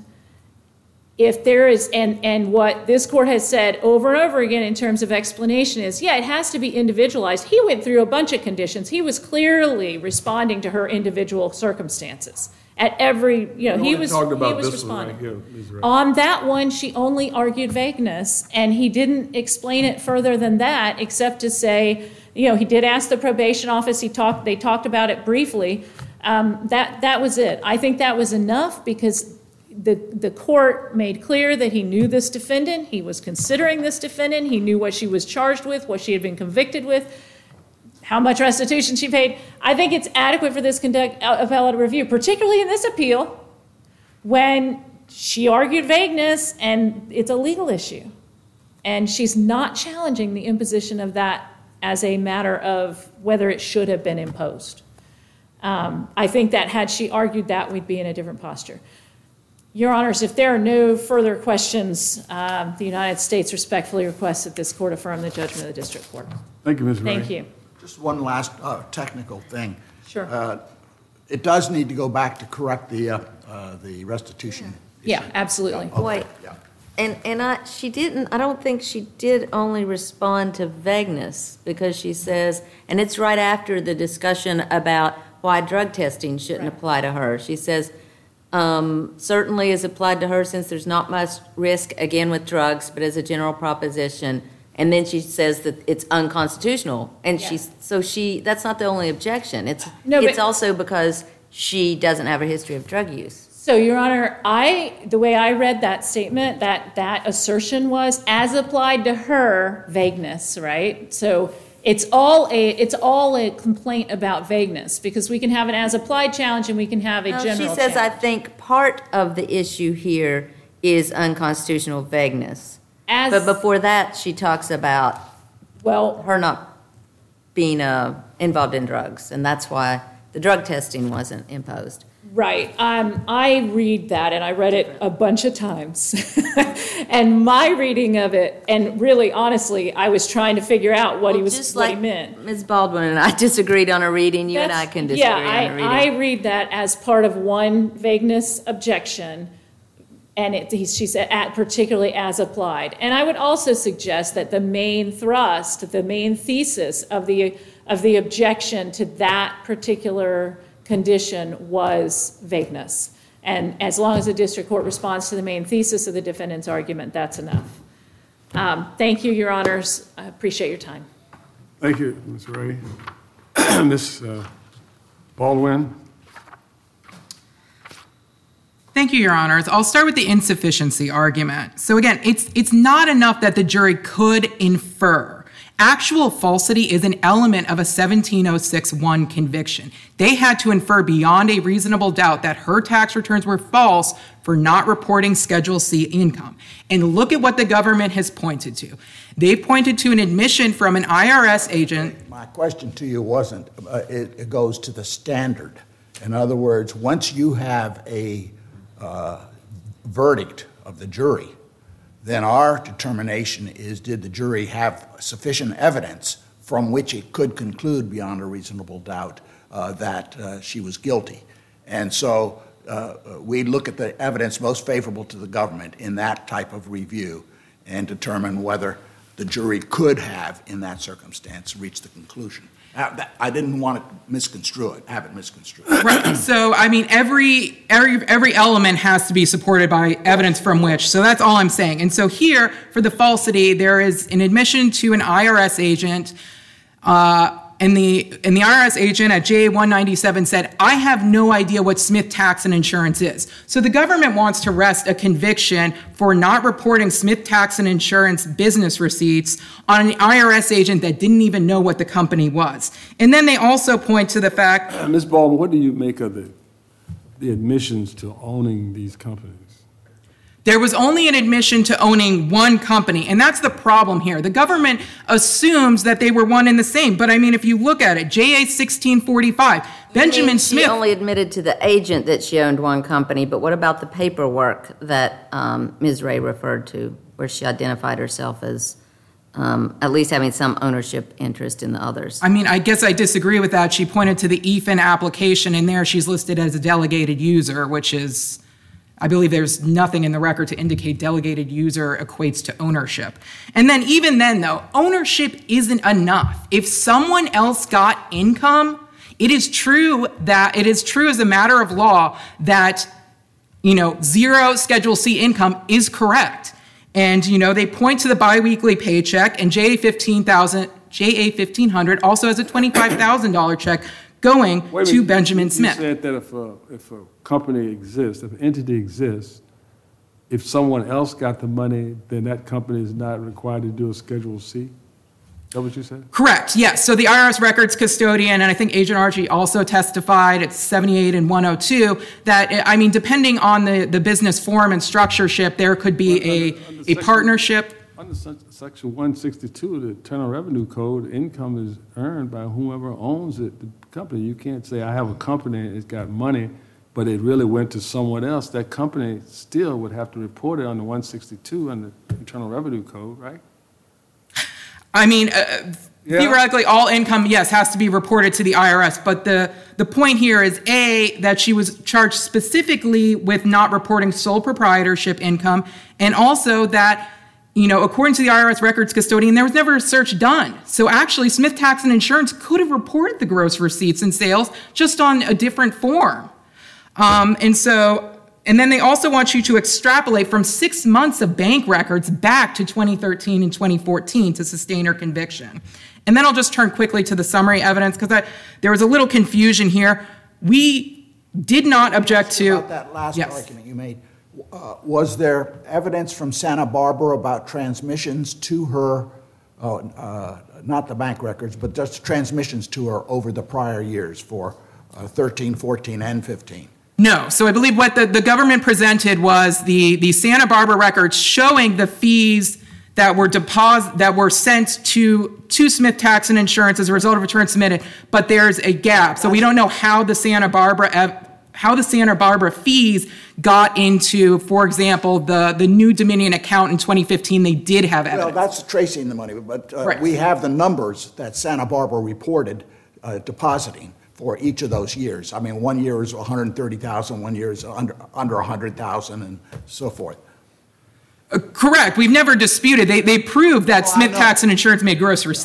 Speaker 5: if there is, and, and what this court has said over and over again in terms of explanation is, yeah, it has to be individualized. He went through a bunch of conditions. He was clearly responding to her individual circumstances. At every, you know,
Speaker 4: We
Speaker 5: he
Speaker 4: only
Speaker 5: was,
Speaker 4: talked about
Speaker 5: he was
Speaker 4: this one right
Speaker 5: responding.
Speaker 4: here, Miz Ray.
Speaker 5: On that one, she only argued vagueness, and he didn't explain it further than that, except to say, you know, he did ask the probation office. He talked. They talked about it briefly. Um, that that was it. I think that was enough because the the court made clear that he knew this defendant. He was considering this defendant. He knew what she was charged with, what she had been convicted with, how much restitution she paid. I think it's adequate for this conduct appellate review, particularly in this appeal, when she argued vagueness and it's a legal issue. And she's not challenging the imposition of that as a matter of whether it should have been imposed. Um, I think that had she argued that, we'd be in a different posture. Your Honors, if there are no further questions, um, the United States respectfully requests that this court affirm the judgment of the district court.
Speaker 4: Thank you, Miz Ray.
Speaker 5: Thank you.
Speaker 3: Just one last uh, technical thing.
Speaker 5: Sure.
Speaker 3: Uh, It does need to go back to correct the, uh, uh, the restitution.
Speaker 5: Yeah, absolutely.
Speaker 3: Okay,
Speaker 2: Wait.
Speaker 3: yeah.
Speaker 2: And, and I, she didn't, I don't think she did only respond to vagueness, because she says, and it's right after the discussion about why drug testing shouldn't
Speaker 5: Right.
Speaker 2: apply to her. She says, um, certainly is applied to her since there's not much risk, again, with drugs, but as a general proposition. And then she says that it's unconstitutional. And
Speaker 5: Yeah.
Speaker 2: she's, so she, that's not the only objection. It's,
Speaker 5: No,
Speaker 2: it's
Speaker 5: but-
Speaker 2: also because she doesn't have a history of drug use.
Speaker 5: So, Your Honor, I, the way I read that statement, that, that assertion was, as applied to her, vagueness, right? So it's all a, it's all a complaint about vagueness, because we can have an as-applied challenge and we can have a
Speaker 2: No,
Speaker 5: general
Speaker 2: She says, I
Speaker 5: challenge.
Speaker 2: think part of the issue here is unconstitutional vagueness.
Speaker 5: As,
Speaker 2: But before that, she talks about
Speaker 5: well,
Speaker 2: her not being uh, involved in drugs, and that's why the drug testing wasn't imposed.
Speaker 5: right. Um, I read that, and I read it a bunch of times. And my reading of it, and really, honestly, I was trying to figure out what he
Speaker 2: Well,
Speaker 5: was,
Speaker 2: just
Speaker 5: what he
Speaker 2: like
Speaker 5: meant.
Speaker 2: Miz Baldwin and I disagreed on a reading, you and I
Speaker 5: That's-
Speaker 2: can disagree
Speaker 5: yeah,
Speaker 2: on a reading.
Speaker 5: I, I read that as part of one vagueness objection, and it, he- she said, at, particularly as applied. And I would also suggest that the main thrust, the main thesis of the of the objection to that particular condition was vagueness. And as long as the district court responds to the main thesis of the defendant's argument, that's enough. Um, thank you, Your Honors. I appreciate your time.
Speaker 4: Thank you, Miz Ray. Miz Uh, Baldwin.
Speaker 1: Thank you, Your Honors. I'll start with the insufficiency argument. So again, it's it's not enough that the jury could infer. Actual falsity is an element of a seventeen oh six one conviction. They had to infer beyond a reasonable doubt that her tax returns were false for not reporting Schedule C income. And look at what the government has pointed to. They pointed to an admission from an I R S agent.
Speaker 3: My question to you wasn't, uh, it, it goes to the standard. In other words, once you have a uh, verdict of the jury, then our determination is, did the jury have sufficient evidence from which it could conclude beyond a reasonable doubt uh, that uh, she was guilty? And so uh, we look at the evidence most favorable to the government in that type of review and determine whether the jury could have, in that circumstance, reached the conclusion. Uh, I didn't want to misconstrue it, have it misconstrued.
Speaker 1: Right. So, I mean, every, every every element has to be supported by evidence from which. So that's all I'm saying. And so here, for the falsity, there is an admission to an I R S agent. Uh, and the and the I R S agent at J A one ninety-seven said, "I have no idea what Smith Tax and Insurance is." So the government wants to rest a conviction for not reporting Smith Tax and Insurance business receipts on an I R S agent that didn't even know what the company was. And then they also point to the fact...
Speaker 4: Uh, Miz Baldwin, what do you make of the, the admissions to owning these companies?
Speaker 1: There was only an admission to owning one company, and that's the problem here. The government assumes that they were one and the same, but I mean, if you look at it, J A sixteen forty-five, Benjamin Smith...
Speaker 2: She only admitted to the agent that she owned one company, but what about the paperwork that um, Miz Ray referred to, where she identified herself as um, at least having some ownership interest in the others?
Speaker 1: I mean, I guess I disagree with that. She pointed to the E F I N application, and there she's listed as a delegated user, which is... I believe there's nothing in the record to indicate delegated user equates to ownership. And then even then, though, ownership isn't enough. If someone else got income, it is true that it is true as a matter of law that, you know, zero Schedule C income is correct. And, you know, they point to the biweekly paycheck, and J A fifteen thousand, J A fifteen hundred also has a twenty-five thousand dollars check going
Speaker 4: Wait a
Speaker 1: to
Speaker 4: minute,
Speaker 1: Benjamin
Speaker 4: you,
Speaker 1: Smith.
Speaker 4: You said that if a, if a company exists, if an entity exists, if someone else got the money, then that company is not required to do a Schedule C? Is that what you said?
Speaker 1: Correct, yes. So the I R S records custodian, and I think Agent Archie also testified at seventy-eight and one oh two, that, I mean, depending on the, the business form and structureship, there could be
Speaker 4: Well,
Speaker 1: a,
Speaker 4: under- under
Speaker 1: a
Speaker 4: section-
Speaker 1: partnership.
Speaker 4: Under Section one sixty-two of the Internal Revenue Code, income is earned by whoever owns it, the company. You can't say, I have a company, it's got money, but it really went to someone else. That company still would have to report it under one sixty-two under the Internal Revenue Code, right?
Speaker 1: I mean, uh,
Speaker 4: Yeah.
Speaker 1: theoretically, all income, yes, has to be reported to the I R S. But the, the point here is, A, that she was charged specifically with not reporting sole proprietorship income, and also that, you know, according to the I R S records custodian, there was never a search done. So actually, Smith Tax and Insurance could have reported the gross receipts and sales just on a different form. Um, and so, and then they also want you to extrapolate from six months of bank records back to twenty thirteen and twenty fourteen to sustain her conviction. And then I'll just turn quickly to the summary evidence, because there was a little confusion here. We did not object to...
Speaker 3: About that last
Speaker 1: yes.
Speaker 3: argument you made, uh, was there evidence from Santa Barbara about transmissions to her, uh, uh, not the bank records, but just transmissions to her over the prior years for uh, thirteen, fourteen, and fifteen?
Speaker 1: No. So I believe what the, the government presented was the, the Santa Barbara records showing the fees that were deposit that were sent to to Smith Tax and Insurance as a result of returns submitted, but there's a gap. So we don't know how the Santa Barbara how the Santa Barbara fees got into, for example, the, the New Dominion account in twenty fifteen. They did have evidence.
Speaker 3: Well, that's tracing the money, but uh,
Speaker 1: Right.
Speaker 3: we have the numbers that Santa Barbara reported uh, depositing for each of those years. I mean, one year is one hundred thirty thousand, one year is under under one hundred thousand, and so forth.
Speaker 1: Uh, correct. We've never disputed. They they proved that
Speaker 3: Oh, I
Speaker 1: Smith
Speaker 3: know.
Speaker 1: Tax and Insurance made gross receipts.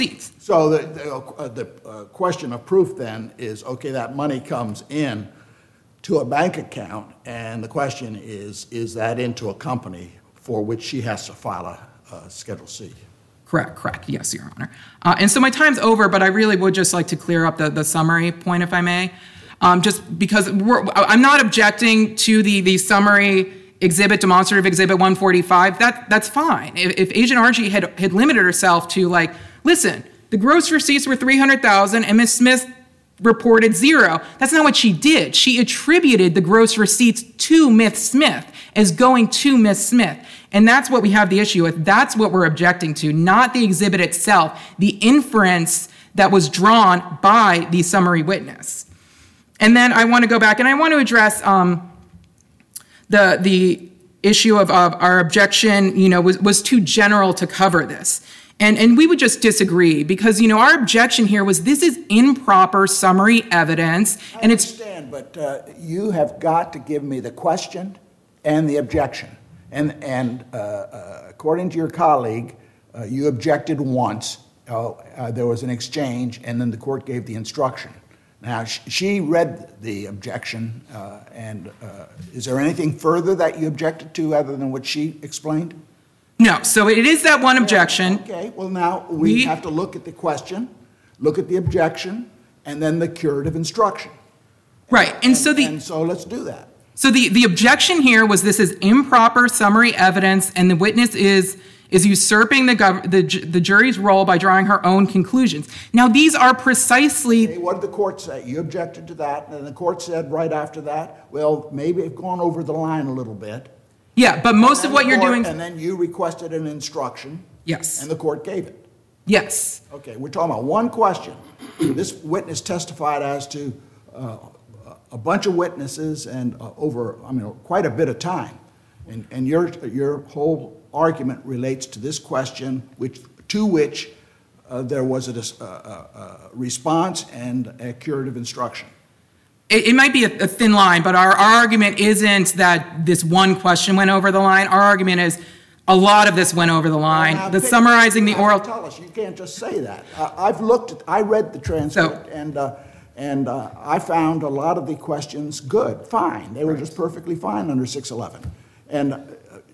Speaker 3: So the, the, uh, the uh, question of proof then is, okay, that money comes in to a bank account, and the question is, is that into a company for which she has to file a, a Schedule C?
Speaker 1: Correct, correct. Yes, Your Honor. Uh, and so my time's over, but I really would just like to clear up the, the summary point, if I may. Um, just because we're, I'm not objecting to the, the summary exhibit, demonstrative exhibit one forty-five. That, that's fine. If, if Agent Archie had, had limited herself to, like, listen, the gross receipts were three hundred thousand dollars and Miz Smith reported zero. That's not what she did. She attributed the gross receipts to Miz Smith as going to Miz Smith. And that's what we have the issue with. That's what we're objecting to, not the exhibit itself, the inference that was drawn by the summary witness. And then I want to go back and I want to address um, the the issue of, of our objection, you know, was, was too general to cover this. And, and we would just disagree because, you know, our objection here was this is improper summary evidence.
Speaker 3: I
Speaker 1: and it's
Speaker 3: understand, but uh, you have got to give me the question and the objection. And, and uh, uh, according to your colleague, uh, you objected once. Uh, uh, there was an exchange, and then the court gave the instruction. Now, sh- she read the objection, uh, and uh, is there anything further that you objected to other than what she explained?
Speaker 1: no. So it is that one objection.
Speaker 3: Okay, well, now we,
Speaker 1: We-
Speaker 3: have to look at the question, look at the objection, and then the curative instruction.
Speaker 1: Right. And so the
Speaker 3: And so let's do that.
Speaker 1: So the, the objection here was this is improper summary evidence, and the witness is is usurping the, gov- the ju- the jury's role by drawing her own conclusions. Now, these are precisely
Speaker 3: Hey, what did the court say? You objected to that, and the court said right after that, well, maybe it's gone over the line a little bit.
Speaker 1: yeah, but most
Speaker 3: And
Speaker 1: of what
Speaker 3: the
Speaker 1: you're
Speaker 3: court-
Speaker 1: doing.
Speaker 3: And then you requested an instruction,
Speaker 1: Yes.
Speaker 3: and the court gave it.
Speaker 1: Yes.
Speaker 3: Okay, we're talking about one question. This witness testified as to uh, a bunch of witnesses and uh, over, I mean, quite a bit of time. And, and your, your whole argument relates to this question, which, to which uh, there was a, dis- uh, uh, uh, response and a curative instruction.
Speaker 1: It, it might be a, a thin line, but our, our argument isn't that this one question went over the line. Our argument is a lot of this went over the line.
Speaker 3: Now,
Speaker 1: the
Speaker 3: pick-
Speaker 1: summarizing the
Speaker 3: you have
Speaker 1: oral.
Speaker 3: to Tell us, you can't just say that. Uh, I've looked at, I read the transcript, and, uh, and uh, I found a lot of the questions good, fine. They were just perfectly fine under six eleven. And uh,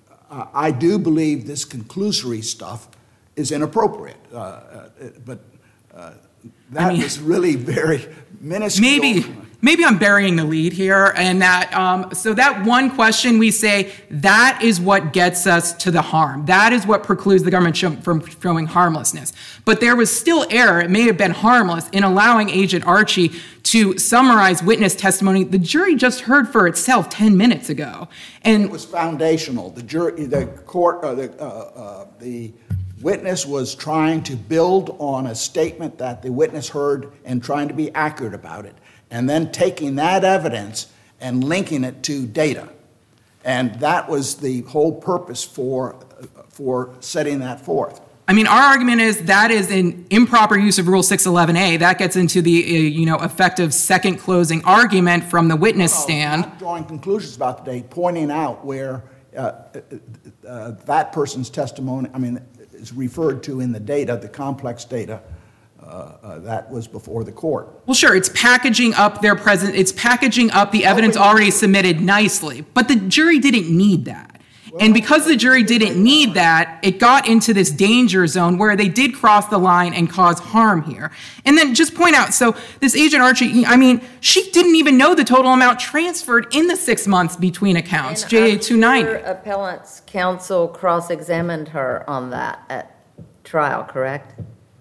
Speaker 3: I do believe this conclusory stuff is inappropriate, uh, uh, but uh, that
Speaker 1: I mean-
Speaker 3: was really very minuscule.
Speaker 1: Maybe, maybe I'm burying the lead here, and that um, so that one question we say that is what gets us to the harm. That is what precludes the government sh- from showing harmlessness. But there was still error. It may have been harmless in allowing Agent Archie to summarize witness testimony the jury just heard for itself ten minutes ago, and
Speaker 3: It was foundational. The jury, the court, uh, the, uh, uh, the witness was trying to build on a statement that the witness heard and trying to be accurate about it, and then taking that evidence and linking it to data. And that was the whole purpose for, for setting that forth.
Speaker 1: I mean, our argument is that is an improper use of Rule six eleven A. That gets into the, uh, you know, effective second closing argument from the witness stand.
Speaker 3: Not drawing conclusions about the date, pointing out where uh, uh, uh, that person's testimony, I mean, is referred to in the data, the complex data, uh, uh, that was before the court.
Speaker 1: Well, sure, it's packaging up their present, it's packaging up the evidence already submitted nicely, but the jury didn't need that. And because the jury didn't need that, it got into this danger zone where they did cross the line and cause harm here. And then just point out, so this Agent Archie, I mean, she didn't even know the total amount transferred in the six months between accounts, J A two ninety.
Speaker 2: Your appellant's counsel cross-examined her on that at trial, correct?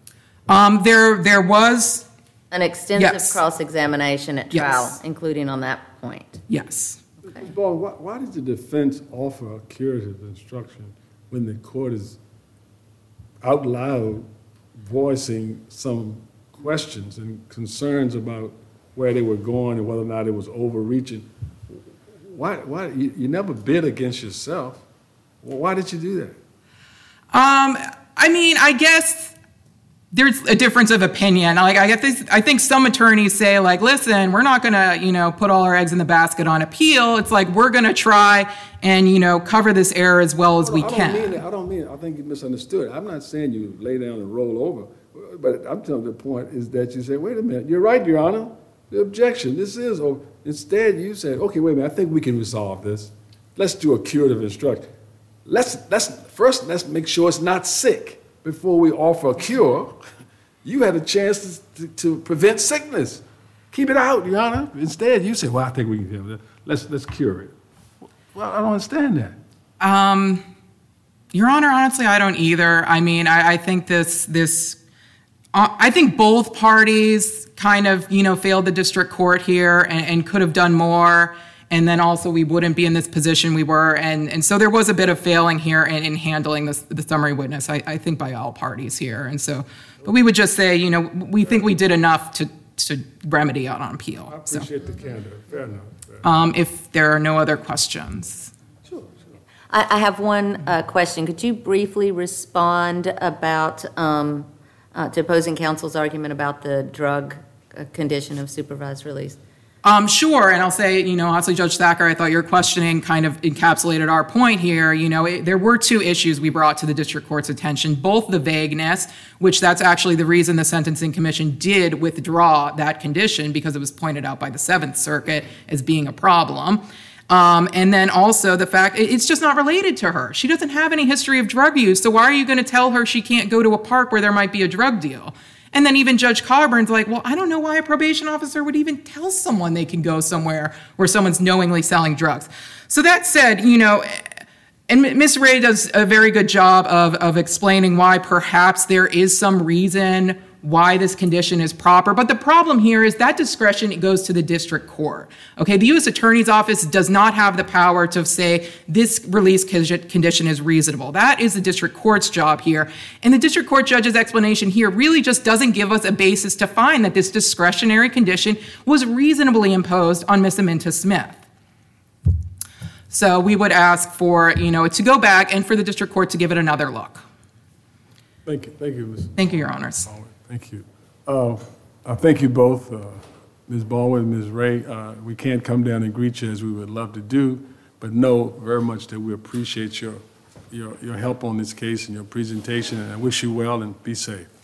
Speaker 1: Um, there, there was,
Speaker 2: An extensive
Speaker 1: Yes.
Speaker 2: cross-examination at
Speaker 1: Yes.
Speaker 2: trial, including on that point.
Speaker 1: yes.
Speaker 4: Miz Ball, why, why did the defense offer a curative instruction when the court is out loud voicing some questions and concerns about where they were going and whether or not it was overreaching? Why, why, you, you never bid against yourself. Well, why did you do that?
Speaker 1: Um, I mean, I guess there's a difference of opinion. Like, I get this, I think some attorneys say, like, listen, we're not going to, you know, put all our eggs in the basket on appeal. It's like, we're going to try and, you know, cover this error as well as we
Speaker 4: I don't
Speaker 1: can.
Speaker 4: mean it. I don't mean it. I think you misunderstood. I'm not saying you lay down and roll over. But I'm telling you, the point is that you say, wait a minute, you're right, Your Honor, the objection, this is, oh, instead you said, okay, wait a minute, I think we can resolve this. Let's do a curative instruction. Let's, let's, first, let's make sure it's not sick before we offer a cure. You had a chance to, to, to prevent sickness. Keep it out, Your Honor. Instead, you say, well, I think we can, let's, let's cure it. Well, I don't understand that.
Speaker 1: Um, Your Honor, honestly, I don't either. I mean, I, I think this, this, uh, I think both parties kind of, you know, failed the district court here and, and could have done more. And then also we wouldn't be in this position we were. And, and so there was a bit of failing here in, in handling this, the summary witness, I, I think by all parties here. And so, but we would just say, you know, we think we did enough to, to remedy out on appeal.
Speaker 4: I appreciate
Speaker 1: so,
Speaker 4: the candor. Fair enough. Fair enough.
Speaker 1: Um, if there are no other questions.
Speaker 4: Sure, sure.
Speaker 2: I, I have one uh, question. Could you briefly respond about, um, uh, to opposing counsel's argument about the drug uh, condition of supervised release?
Speaker 1: Um, sure, and I'll say, you know, honestly, Judge Thacker, I thought your questioning kind of encapsulated our point here. You know, it, there were two issues we brought to the district court's attention, both the vagueness, which that's actually the reason the Sentencing Commission did withdraw that condition because it was pointed out by the Seventh Circuit as being a problem. Um, and then also the fact it, it's just not related to her. She doesn't have any history of drug use, so why are you going to tell her she can't go to a park where there might be a drug deal? And then even Judge Cobburn's like, well, I don't know why a probation officer would even tell someone they can go somewhere where someone's knowingly selling drugs. So that said, you know, and Miz Ray does a very good job of, of explaining why perhaps there is some reason why this condition is proper. But the problem here is that discretion goes to the district court. Okay, the U S Attorney's Office does not have the power to say this release condition is reasonable. That is the district court's job here. And the district court judge's explanation here really just doesn't give us a basis to find that this discretionary condition was reasonably imposed on Miz Aminta Smith. So we would ask for, you know, to go back and for the district court to give it another look.
Speaker 4: Thank you. Thank you, Miz
Speaker 1: Thank you, Your Honors.
Speaker 4: Thank you. Uh, I thank you both, uh, Miz Baldwin and Miz Ray. Uh, we can't come down and greet you as we would love to do, but know very much that we appreciate your, your, your help on this case and your presentation, and I wish you well and be safe.